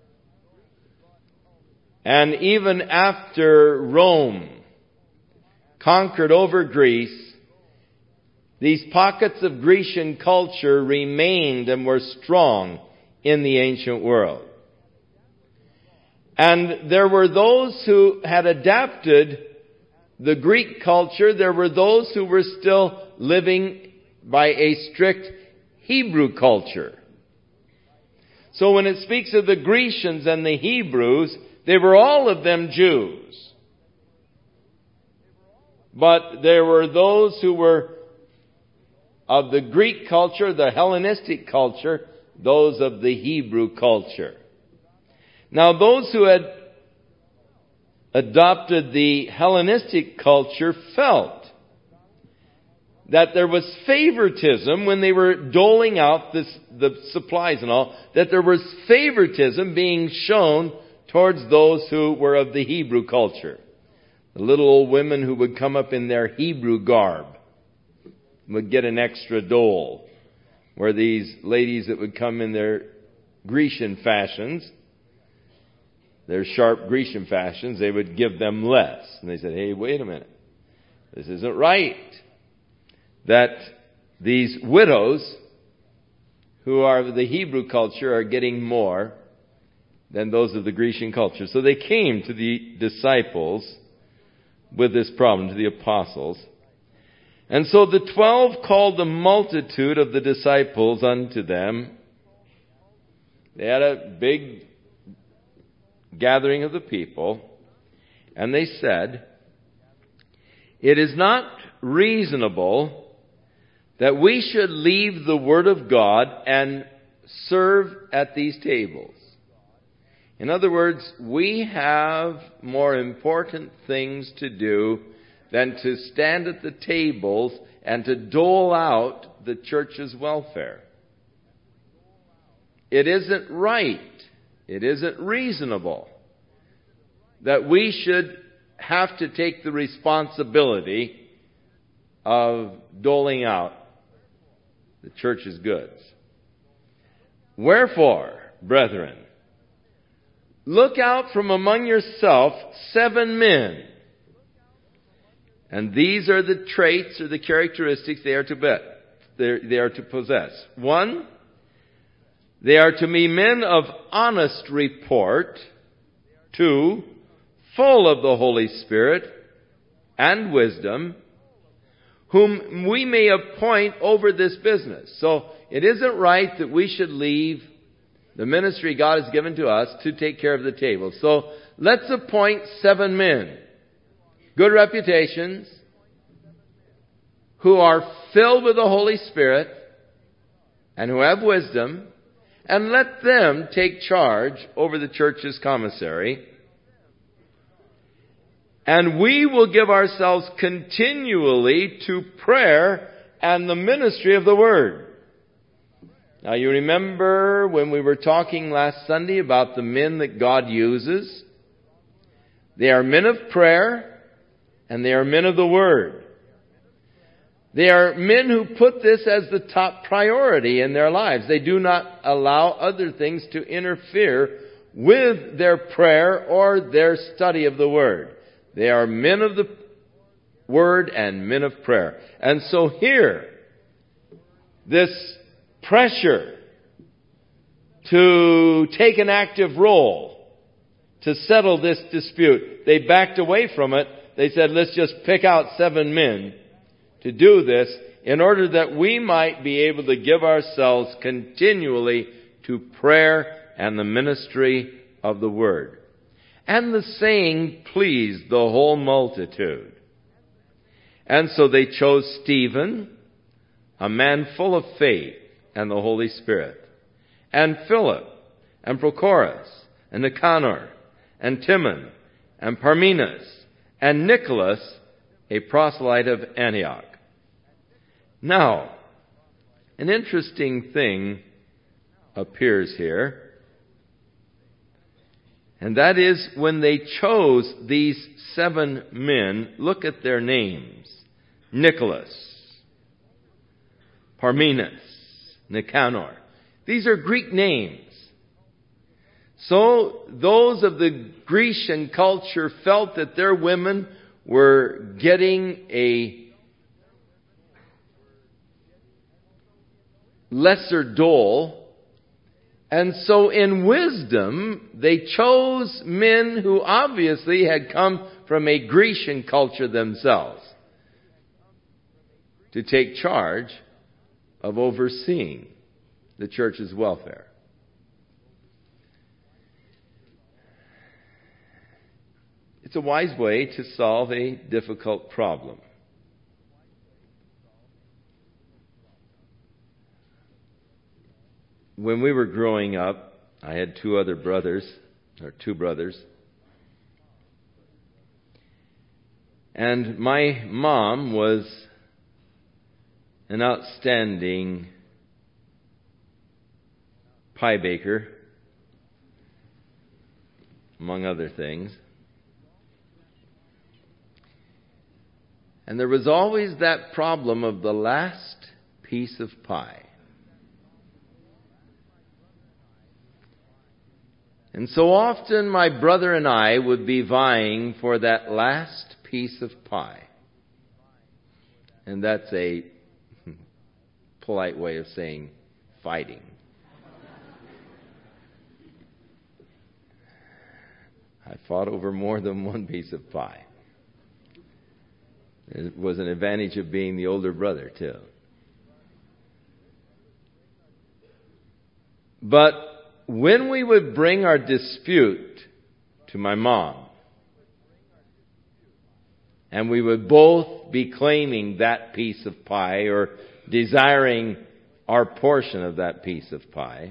And even after Rome conquered over Greece, these pockets of Grecian culture remained and were strong in the ancient world. And there were those who had adapted the Greek culture. There were those who were still living by a strict Hebrew culture. So when it speaks of the Grecians and the Hebrews, they were all of them Jews. But there were those who were of the Greek culture, the Hellenistic culture, those of the Hebrew culture. Now, those who had adopted the Hellenistic culture felt that there was favoritism when they were doling out this, the supplies and all, that there was favoritism being shown towards those who were of the Hebrew culture. The little old women who would come up in their Hebrew garb would get an extra dole, where these ladies that would come in their Grecian fashions, their sharp Grecian fashions, they would give them less. And they said, hey, wait a minute. This isn't right. That these widows who are of the Hebrew culture are getting more than those of the Grecian culture. So they came to the disciples with this problem, to the apostles. And so the twelve called the multitude of the disciples unto them. They had a big gathering of the people, and they said, it is not reasonable that we should leave the Word of God and serve at these tables. In other words, we have more important things to do than to stand at the tables and to dole out the church's welfare. It isn't right, it isn't reasonable that we should have to take the responsibility of doling out the church's goods. Wherefore, brethren, look out from among yourself seven men. And these are the traits or the characteristics they are to be, they are to possess. One, they are to be men of honest report. Two, full of the Holy Spirit and wisdom, whom we may appoint over this business. So it isn't right that we should leave the ministry God has given to us to take care of the table. So let's appoint seven men. Good reputations, who are filled with the Holy Spirit and who have wisdom, and let them take charge over the church's commissary. And we will give ourselves continually to prayer and the ministry of the Word. Now you remember when we were talking last Sunday about the men that God uses. They are men of prayer and they are men of the Word. They are men who put this as the top priority in their lives. They do not allow other things to interfere with their prayer or their study of the Word. They are men of the Word and men of prayer. And so here, this pressure to take an active role to settle this dispute, they backed away from it. They said, let's just pick out seven men to do this in order that we might be able to give ourselves continually to prayer and the ministry of the Word. And the saying pleased the whole multitude. And so they chose Stephen, a man full of faith and the Holy Spirit, and Philip, and Prochorus, and Nicanor, and Timon, and Parmenas, and Nicholas, a proselyte of Antioch. Now, an interesting thing appears here. And that is when they chose these seven men, look at their names. Nicholas, Parmenas, Nicanor. These are Greek names. So those of the Grecian culture felt that their women were getting a lesser dole. And so in wisdom, they chose men who obviously had come from a Grecian culture themselves to take charge of overseeing the church's welfare. It's a wise way to solve a difficult problem. When we were growing up, I had two other brothers, or two brothers. And my mom was an outstanding pie baker. among other things. And there was always that problem of the last piece of pie. And so often my brother and I would be vying for that last piece of pie. And that's a polite way of saying fighting. I fought over more than one piece of pie. It was an advantage of being the older brother, too. But when we would bring our dispute to my mom, and we would both be claiming that piece of pie or desiring our portion of that piece of pie,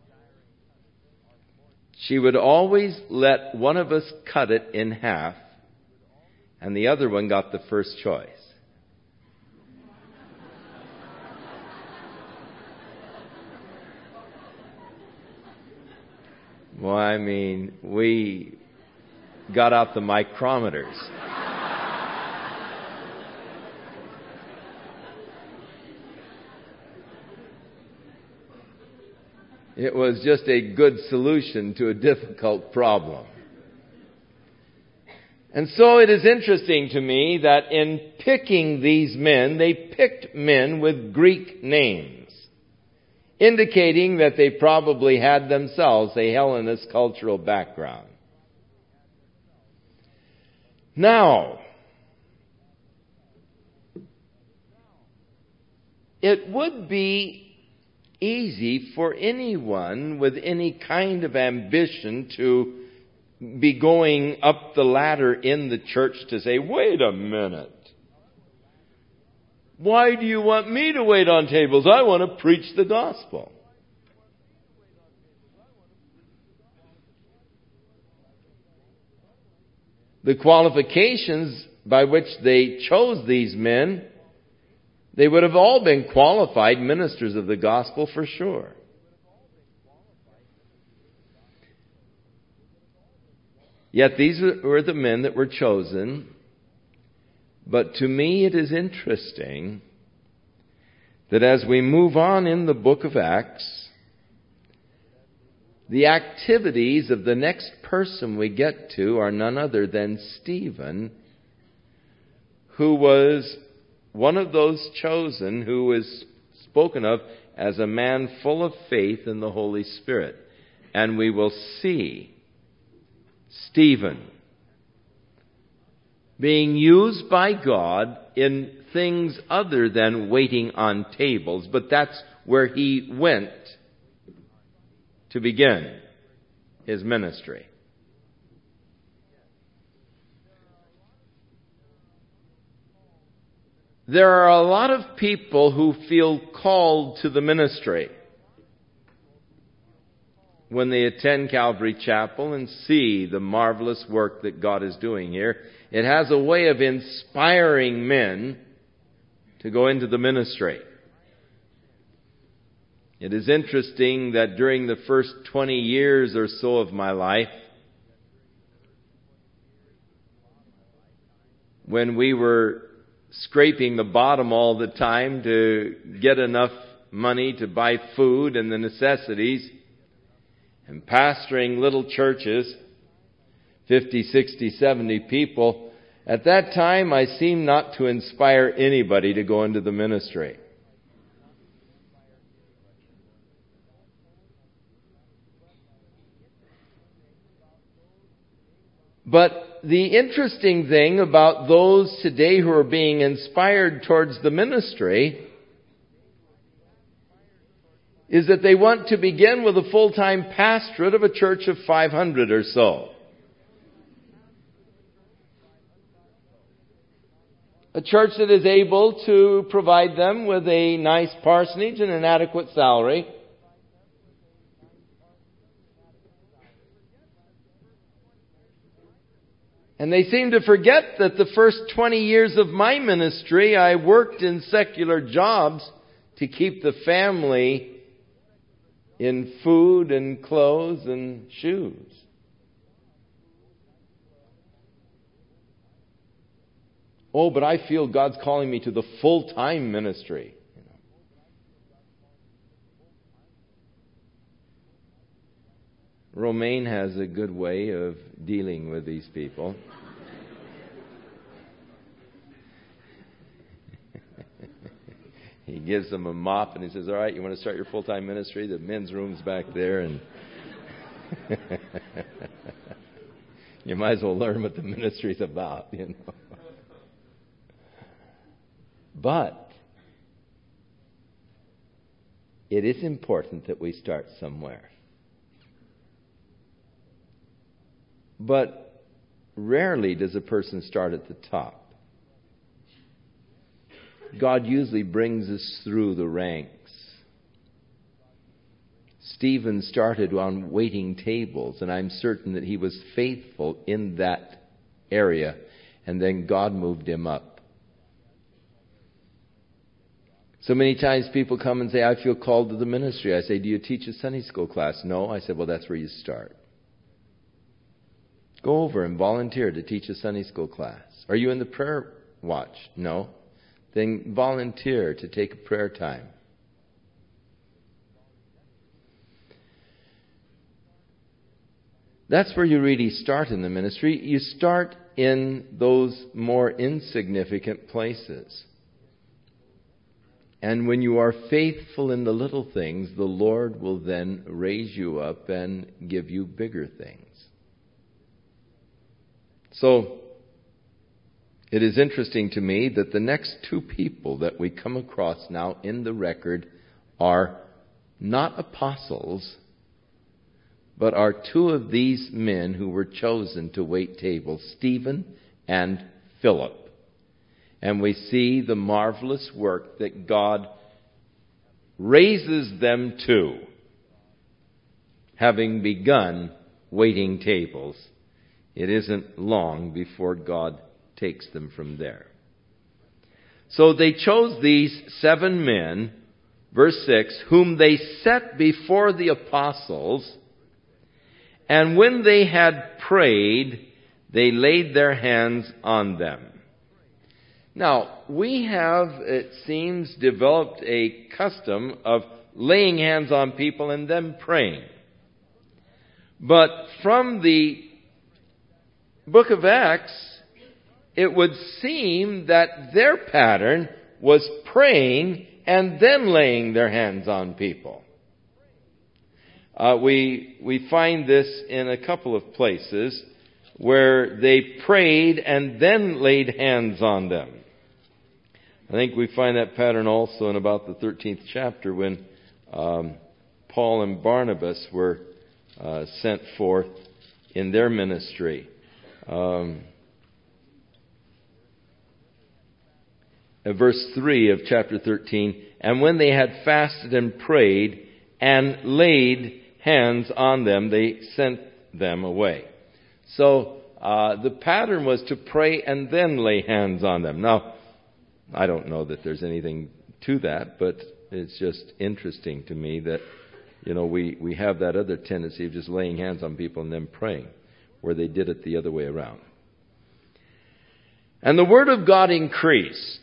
she would always let one of us cut it in half, and the other one got the first choice. Well, I mean, we got out the micrometers. It was just a good solution to a difficult problem. And so it is interesting to me that in picking these men, they picked men with Greek names, indicating that they probably had themselves a Hellenist cultural background. Now, it would be easy for anyone with any kind of ambition to be going up the ladder in the church to say, wait a minute. Why do you want me to wait on tables? I want to preach the gospel. The qualifications by which they chose these men, they would have all been qualified ministers of the gospel for sure. Yet these were the men that were chosen. But to me it is interesting that as we move on in the book of Acts, the activities of the next person we get to are none other than Stephen, who was one of those chosen who is spoken of as a man full of faith in the Holy Spirit. And we will see Stephen being used by God in things other than waiting on tables, but that's where he went to begin his ministry. There are a lot of people who feel called to the ministry when they attend Calvary Chapel and see the marvelous work that God is doing here. It has a way of inspiring men to go into the ministry. It is interesting that during the first twenty years or so of my life, when we were scraping the bottom all the time to get enough money to buy food and the necessities, and pastoring little churches, fifty, sixty, seventy people, at that time I seemed not to inspire anybody to go into the ministry. But the interesting thing about those today who are being inspired towards the ministry is that they want to begin with a full-time pastorate of a church of five hundred or so. A church that is able to provide them with a nice parsonage and an adequate salary. And they seem to forget that the first twenty years of my ministry, I worked in secular jobs to keep the family in food and clothes and shoes. Oh, but I feel God's calling me to the full-time ministry. You know. Romaine has a good way of dealing with these people. He gives them a mop and he says, all right, you want to start your full-time ministry? The men's room's back there. And you might as well learn what the ministry's about, you know. But it is important that we start somewhere. But rarely does a person start at the top. God usually brings us through the ranks. Stephen started on waiting tables, and I'm certain that he was faithful in that area, and then God moved him up. So many times people come and say, I feel called to the ministry. I say, do you teach a Sunday school class? No. I said, well, that's where you start. Go over and volunteer to teach a Sunday school class. Are you in the prayer watch? No. Then volunteer to take a prayer time. That's where you really start in the ministry. You start in those more insignificant places. And when you are faithful in the little things, the Lord will then raise you up and give you bigger things. So, it is interesting to me that the next two people that we come across now in the record are not apostles, but are two of these men who were chosen to wait tables, Stephen and Philip. And we see the marvelous work that God raises them to, having begun waiting tables. It isn't long before God takes them from there. So they chose these seven men, verse six, whom they set before the apostles, and when they had prayed, they laid their hands on them. Now, we have, it seems, developed a custom of laying hands on people and then praying. But from the book of Acts, it would seem that their pattern was praying and then laying their hands on people. Uh, we we find this in a couple of places where they prayed and then laid hands on them. I think we find that pattern also in about the thirteenth chapter when um, Paul and Barnabas were uh, sent forth in their ministry. Um, verse three of chapter thirteen, and when they had fasted and prayed and laid hands on them, they sent them away. So uh, the pattern was to pray and then lay hands on them. Now, I don't know that there's anything to that, but it's just interesting to me that, you know, we, we have that other tendency of just laying hands on people and then praying, where they did it the other way around. And the word of God increased,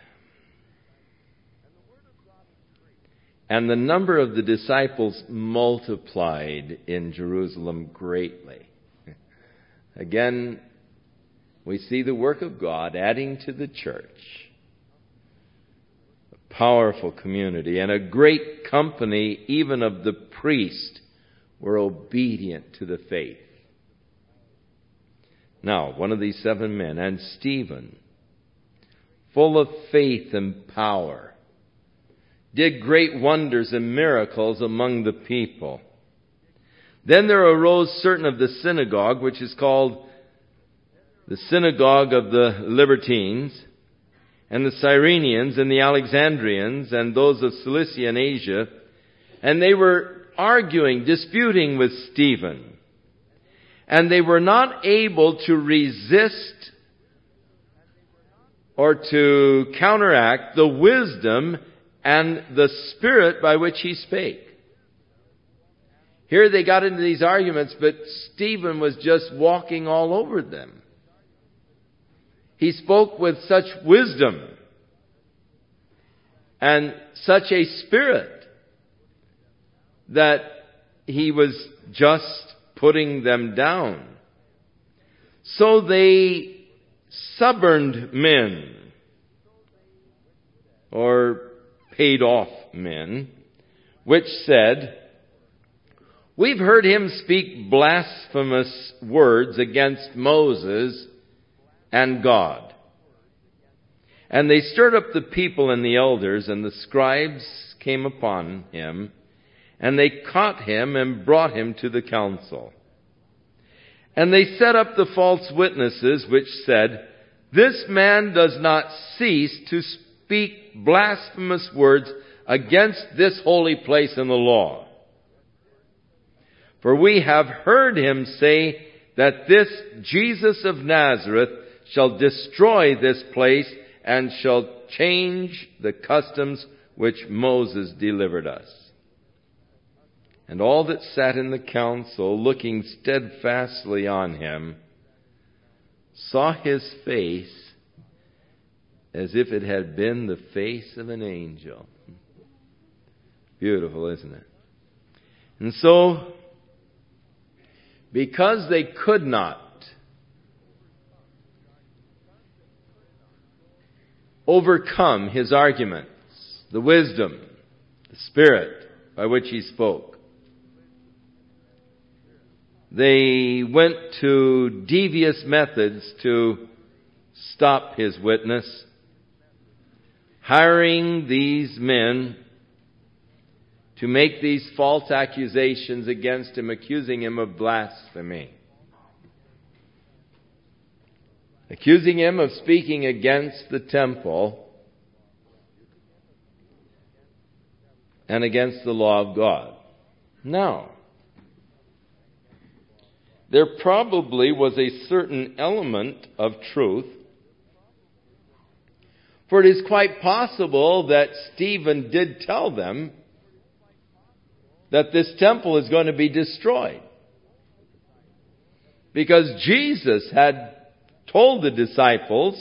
and the number of the disciples multiplied in Jerusalem greatly. Again, we see the work of God adding to the church. A powerful community and a great company, even of the priests, were obedient to the faith. Now, one of these seven men, and Stephen, full of faith and power, did great wonders and miracles among the people. Then there arose certain of the synagogue, which is called the synagogue of the Libertines, and the Cyrenians, and the Alexandrians, and those of Cilicia and Asia, and they were arguing, disputing with Stephen. And they were not able to resist or to counteract the wisdom and the spirit by which he spake. Here they got into these arguments, but Stephen was just walking all over them. he spoke with such wisdom and such a spirit that he was just putting them down. So they suborned men, or paid off men, which said, "We've heard him speak blasphemous words against Moses and God." And they stirred up the people and the elders, and the scribes came upon him, and they caught him and brought him to the council. And they set up the false witnesses, which said, "This man does not cease to speak blasphemous words against this holy place and the law. For we have heard him say that this Jesus of Nazareth shall destroy this place and shall change the customs which Moses delivered us." And all that sat in the council, looking steadfastly on him, saw his face as if it had been the face of an angel. Beautiful, isn't it? And so, because they could not overcome his arguments, the wisdom, the spirit by which he spoke, they went to devious methods to stop his witness, hiring these men to make these false accusations against him, accusing him of blasphemy, accusing him of speaking against the temple and against the law of God. Now, there probably was a certain element of truth, for it is quite possible that Stephen did tell them that this temple is going to be destroyed, because Jesus had told the disciples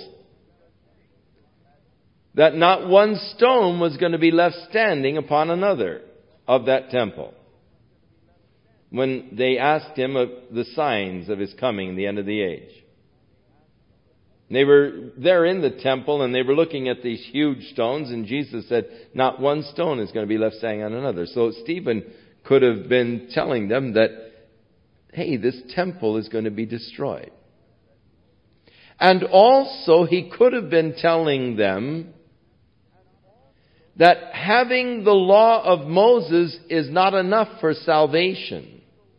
that not one stone was going to be left standing upon another of that temple, when they asked him of the signs of his coming, the end of the age. They were there in the temple, and they were looking at these huge stones, and Jesus said, not one stone is going to be left standing on another. So Stephen could have been telling them that, hey, this temple is going to be destroyed. And also he could have been telling them that having the law of Moses is not enough for salvation.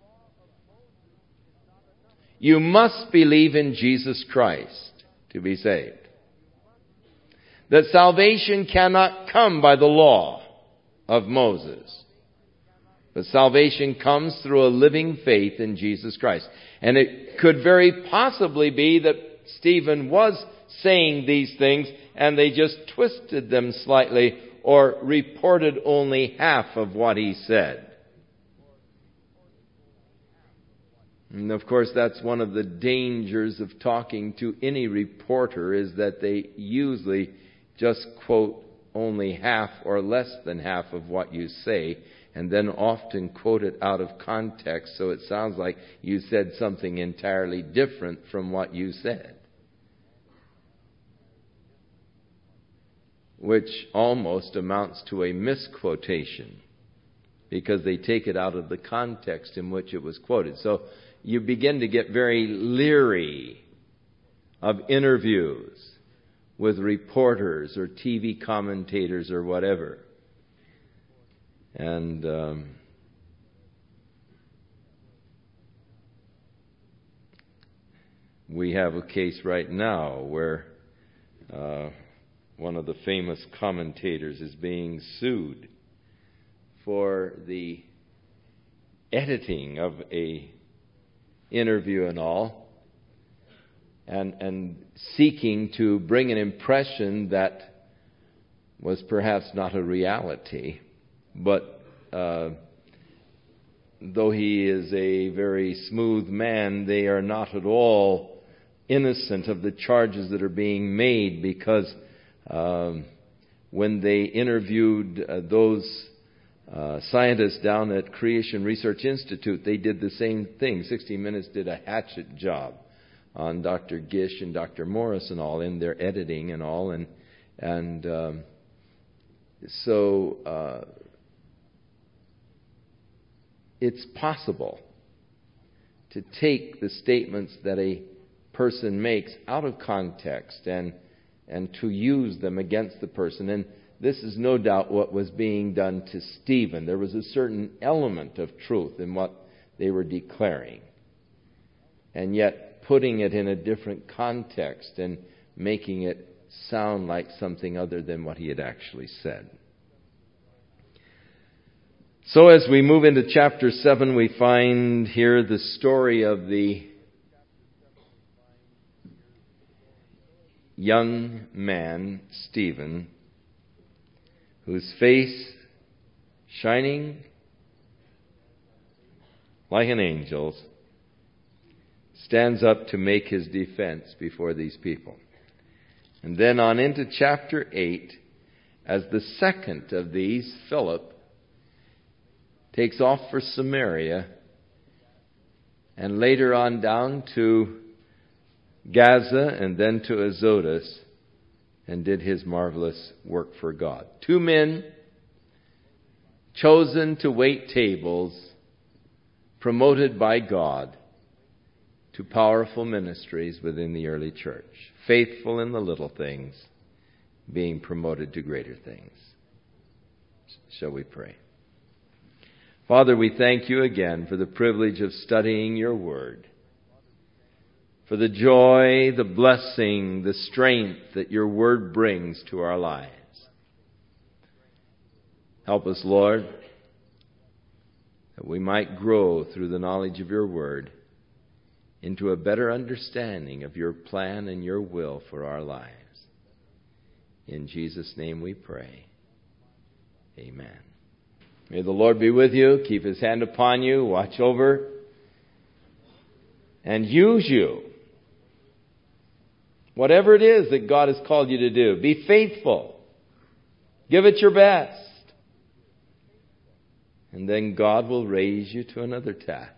You must believe in Jesus Christ to be saved. That salvation cannot come by the law of Moses, but salvation comes through a living faith in Jesus Christ. And it could very possibly be that Stephen was saying these things and they just twisted them slightly, or reported only half of what he said. And of course, that's one of the dangers of talking to any reporter, is that they usually just quote only half or less than half of what you say, and then often quote it out of context, so it sounds like you said something entirely different from what you said, which almost amounts to a misquotation, because they take it out of the context in which it was quoted. So you begin to get very leery of interviews with reporters or T V commentators or whatever. And um, we have a case right now where uh, one of the famous commentators is being sued for the editing of a interview and all, and and seeking to bring an impression that was perhaps not a reality. But uh, though he is a very smooth man, they are not at all innocent of the charges that are being made, because um, when they interviewed uh, those uh, scientists down at Creation Research Institute, they did the same thing. sixty minutes did a hatchet job on Doctor Gish and Doctor Morris and all in their editing and all. And, and um, so uh, it's possible to take the statements that a person makes out of context and and to use them against the person. And this is no doubt what was being done to Stephen. There was a certain element of truth in what they were declaring, and yet putting it in a different context and making it sound like something other than what he had actually said. So as we move into chapter seven, we find here the story of the young man, Stephen, whose face shining like an angel's stands up to make his defense before these people. And then on into chapter eight, as the second of these, Philip, takes off for Samaria, and later on down to Gaza and then to Azotus, and did his marvelous work for God. Two men chosen to wait tables, promoted by God to powerful ministries within the early church. Faithful in the little things, being promoted to greater things. Shall we pray? Father, we thank you again for the privilege of studying your word, for the joy, the blessing, the strength that your word brings to our lives. Help us, Lord, that we might grow through the knowledge of your word into a better understanding of your plan and your will for our lives. In Jesus' name we pray. Amen. May the Lord be with you, keep his hand upon you, watch over, and use you. Whatever it is that God has called you to do, be faithful. Give it your best. And then God will raise you to another task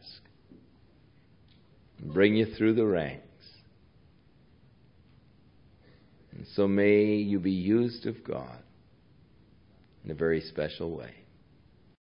and bring you through the ranks. And so may you be used of God in a very special way.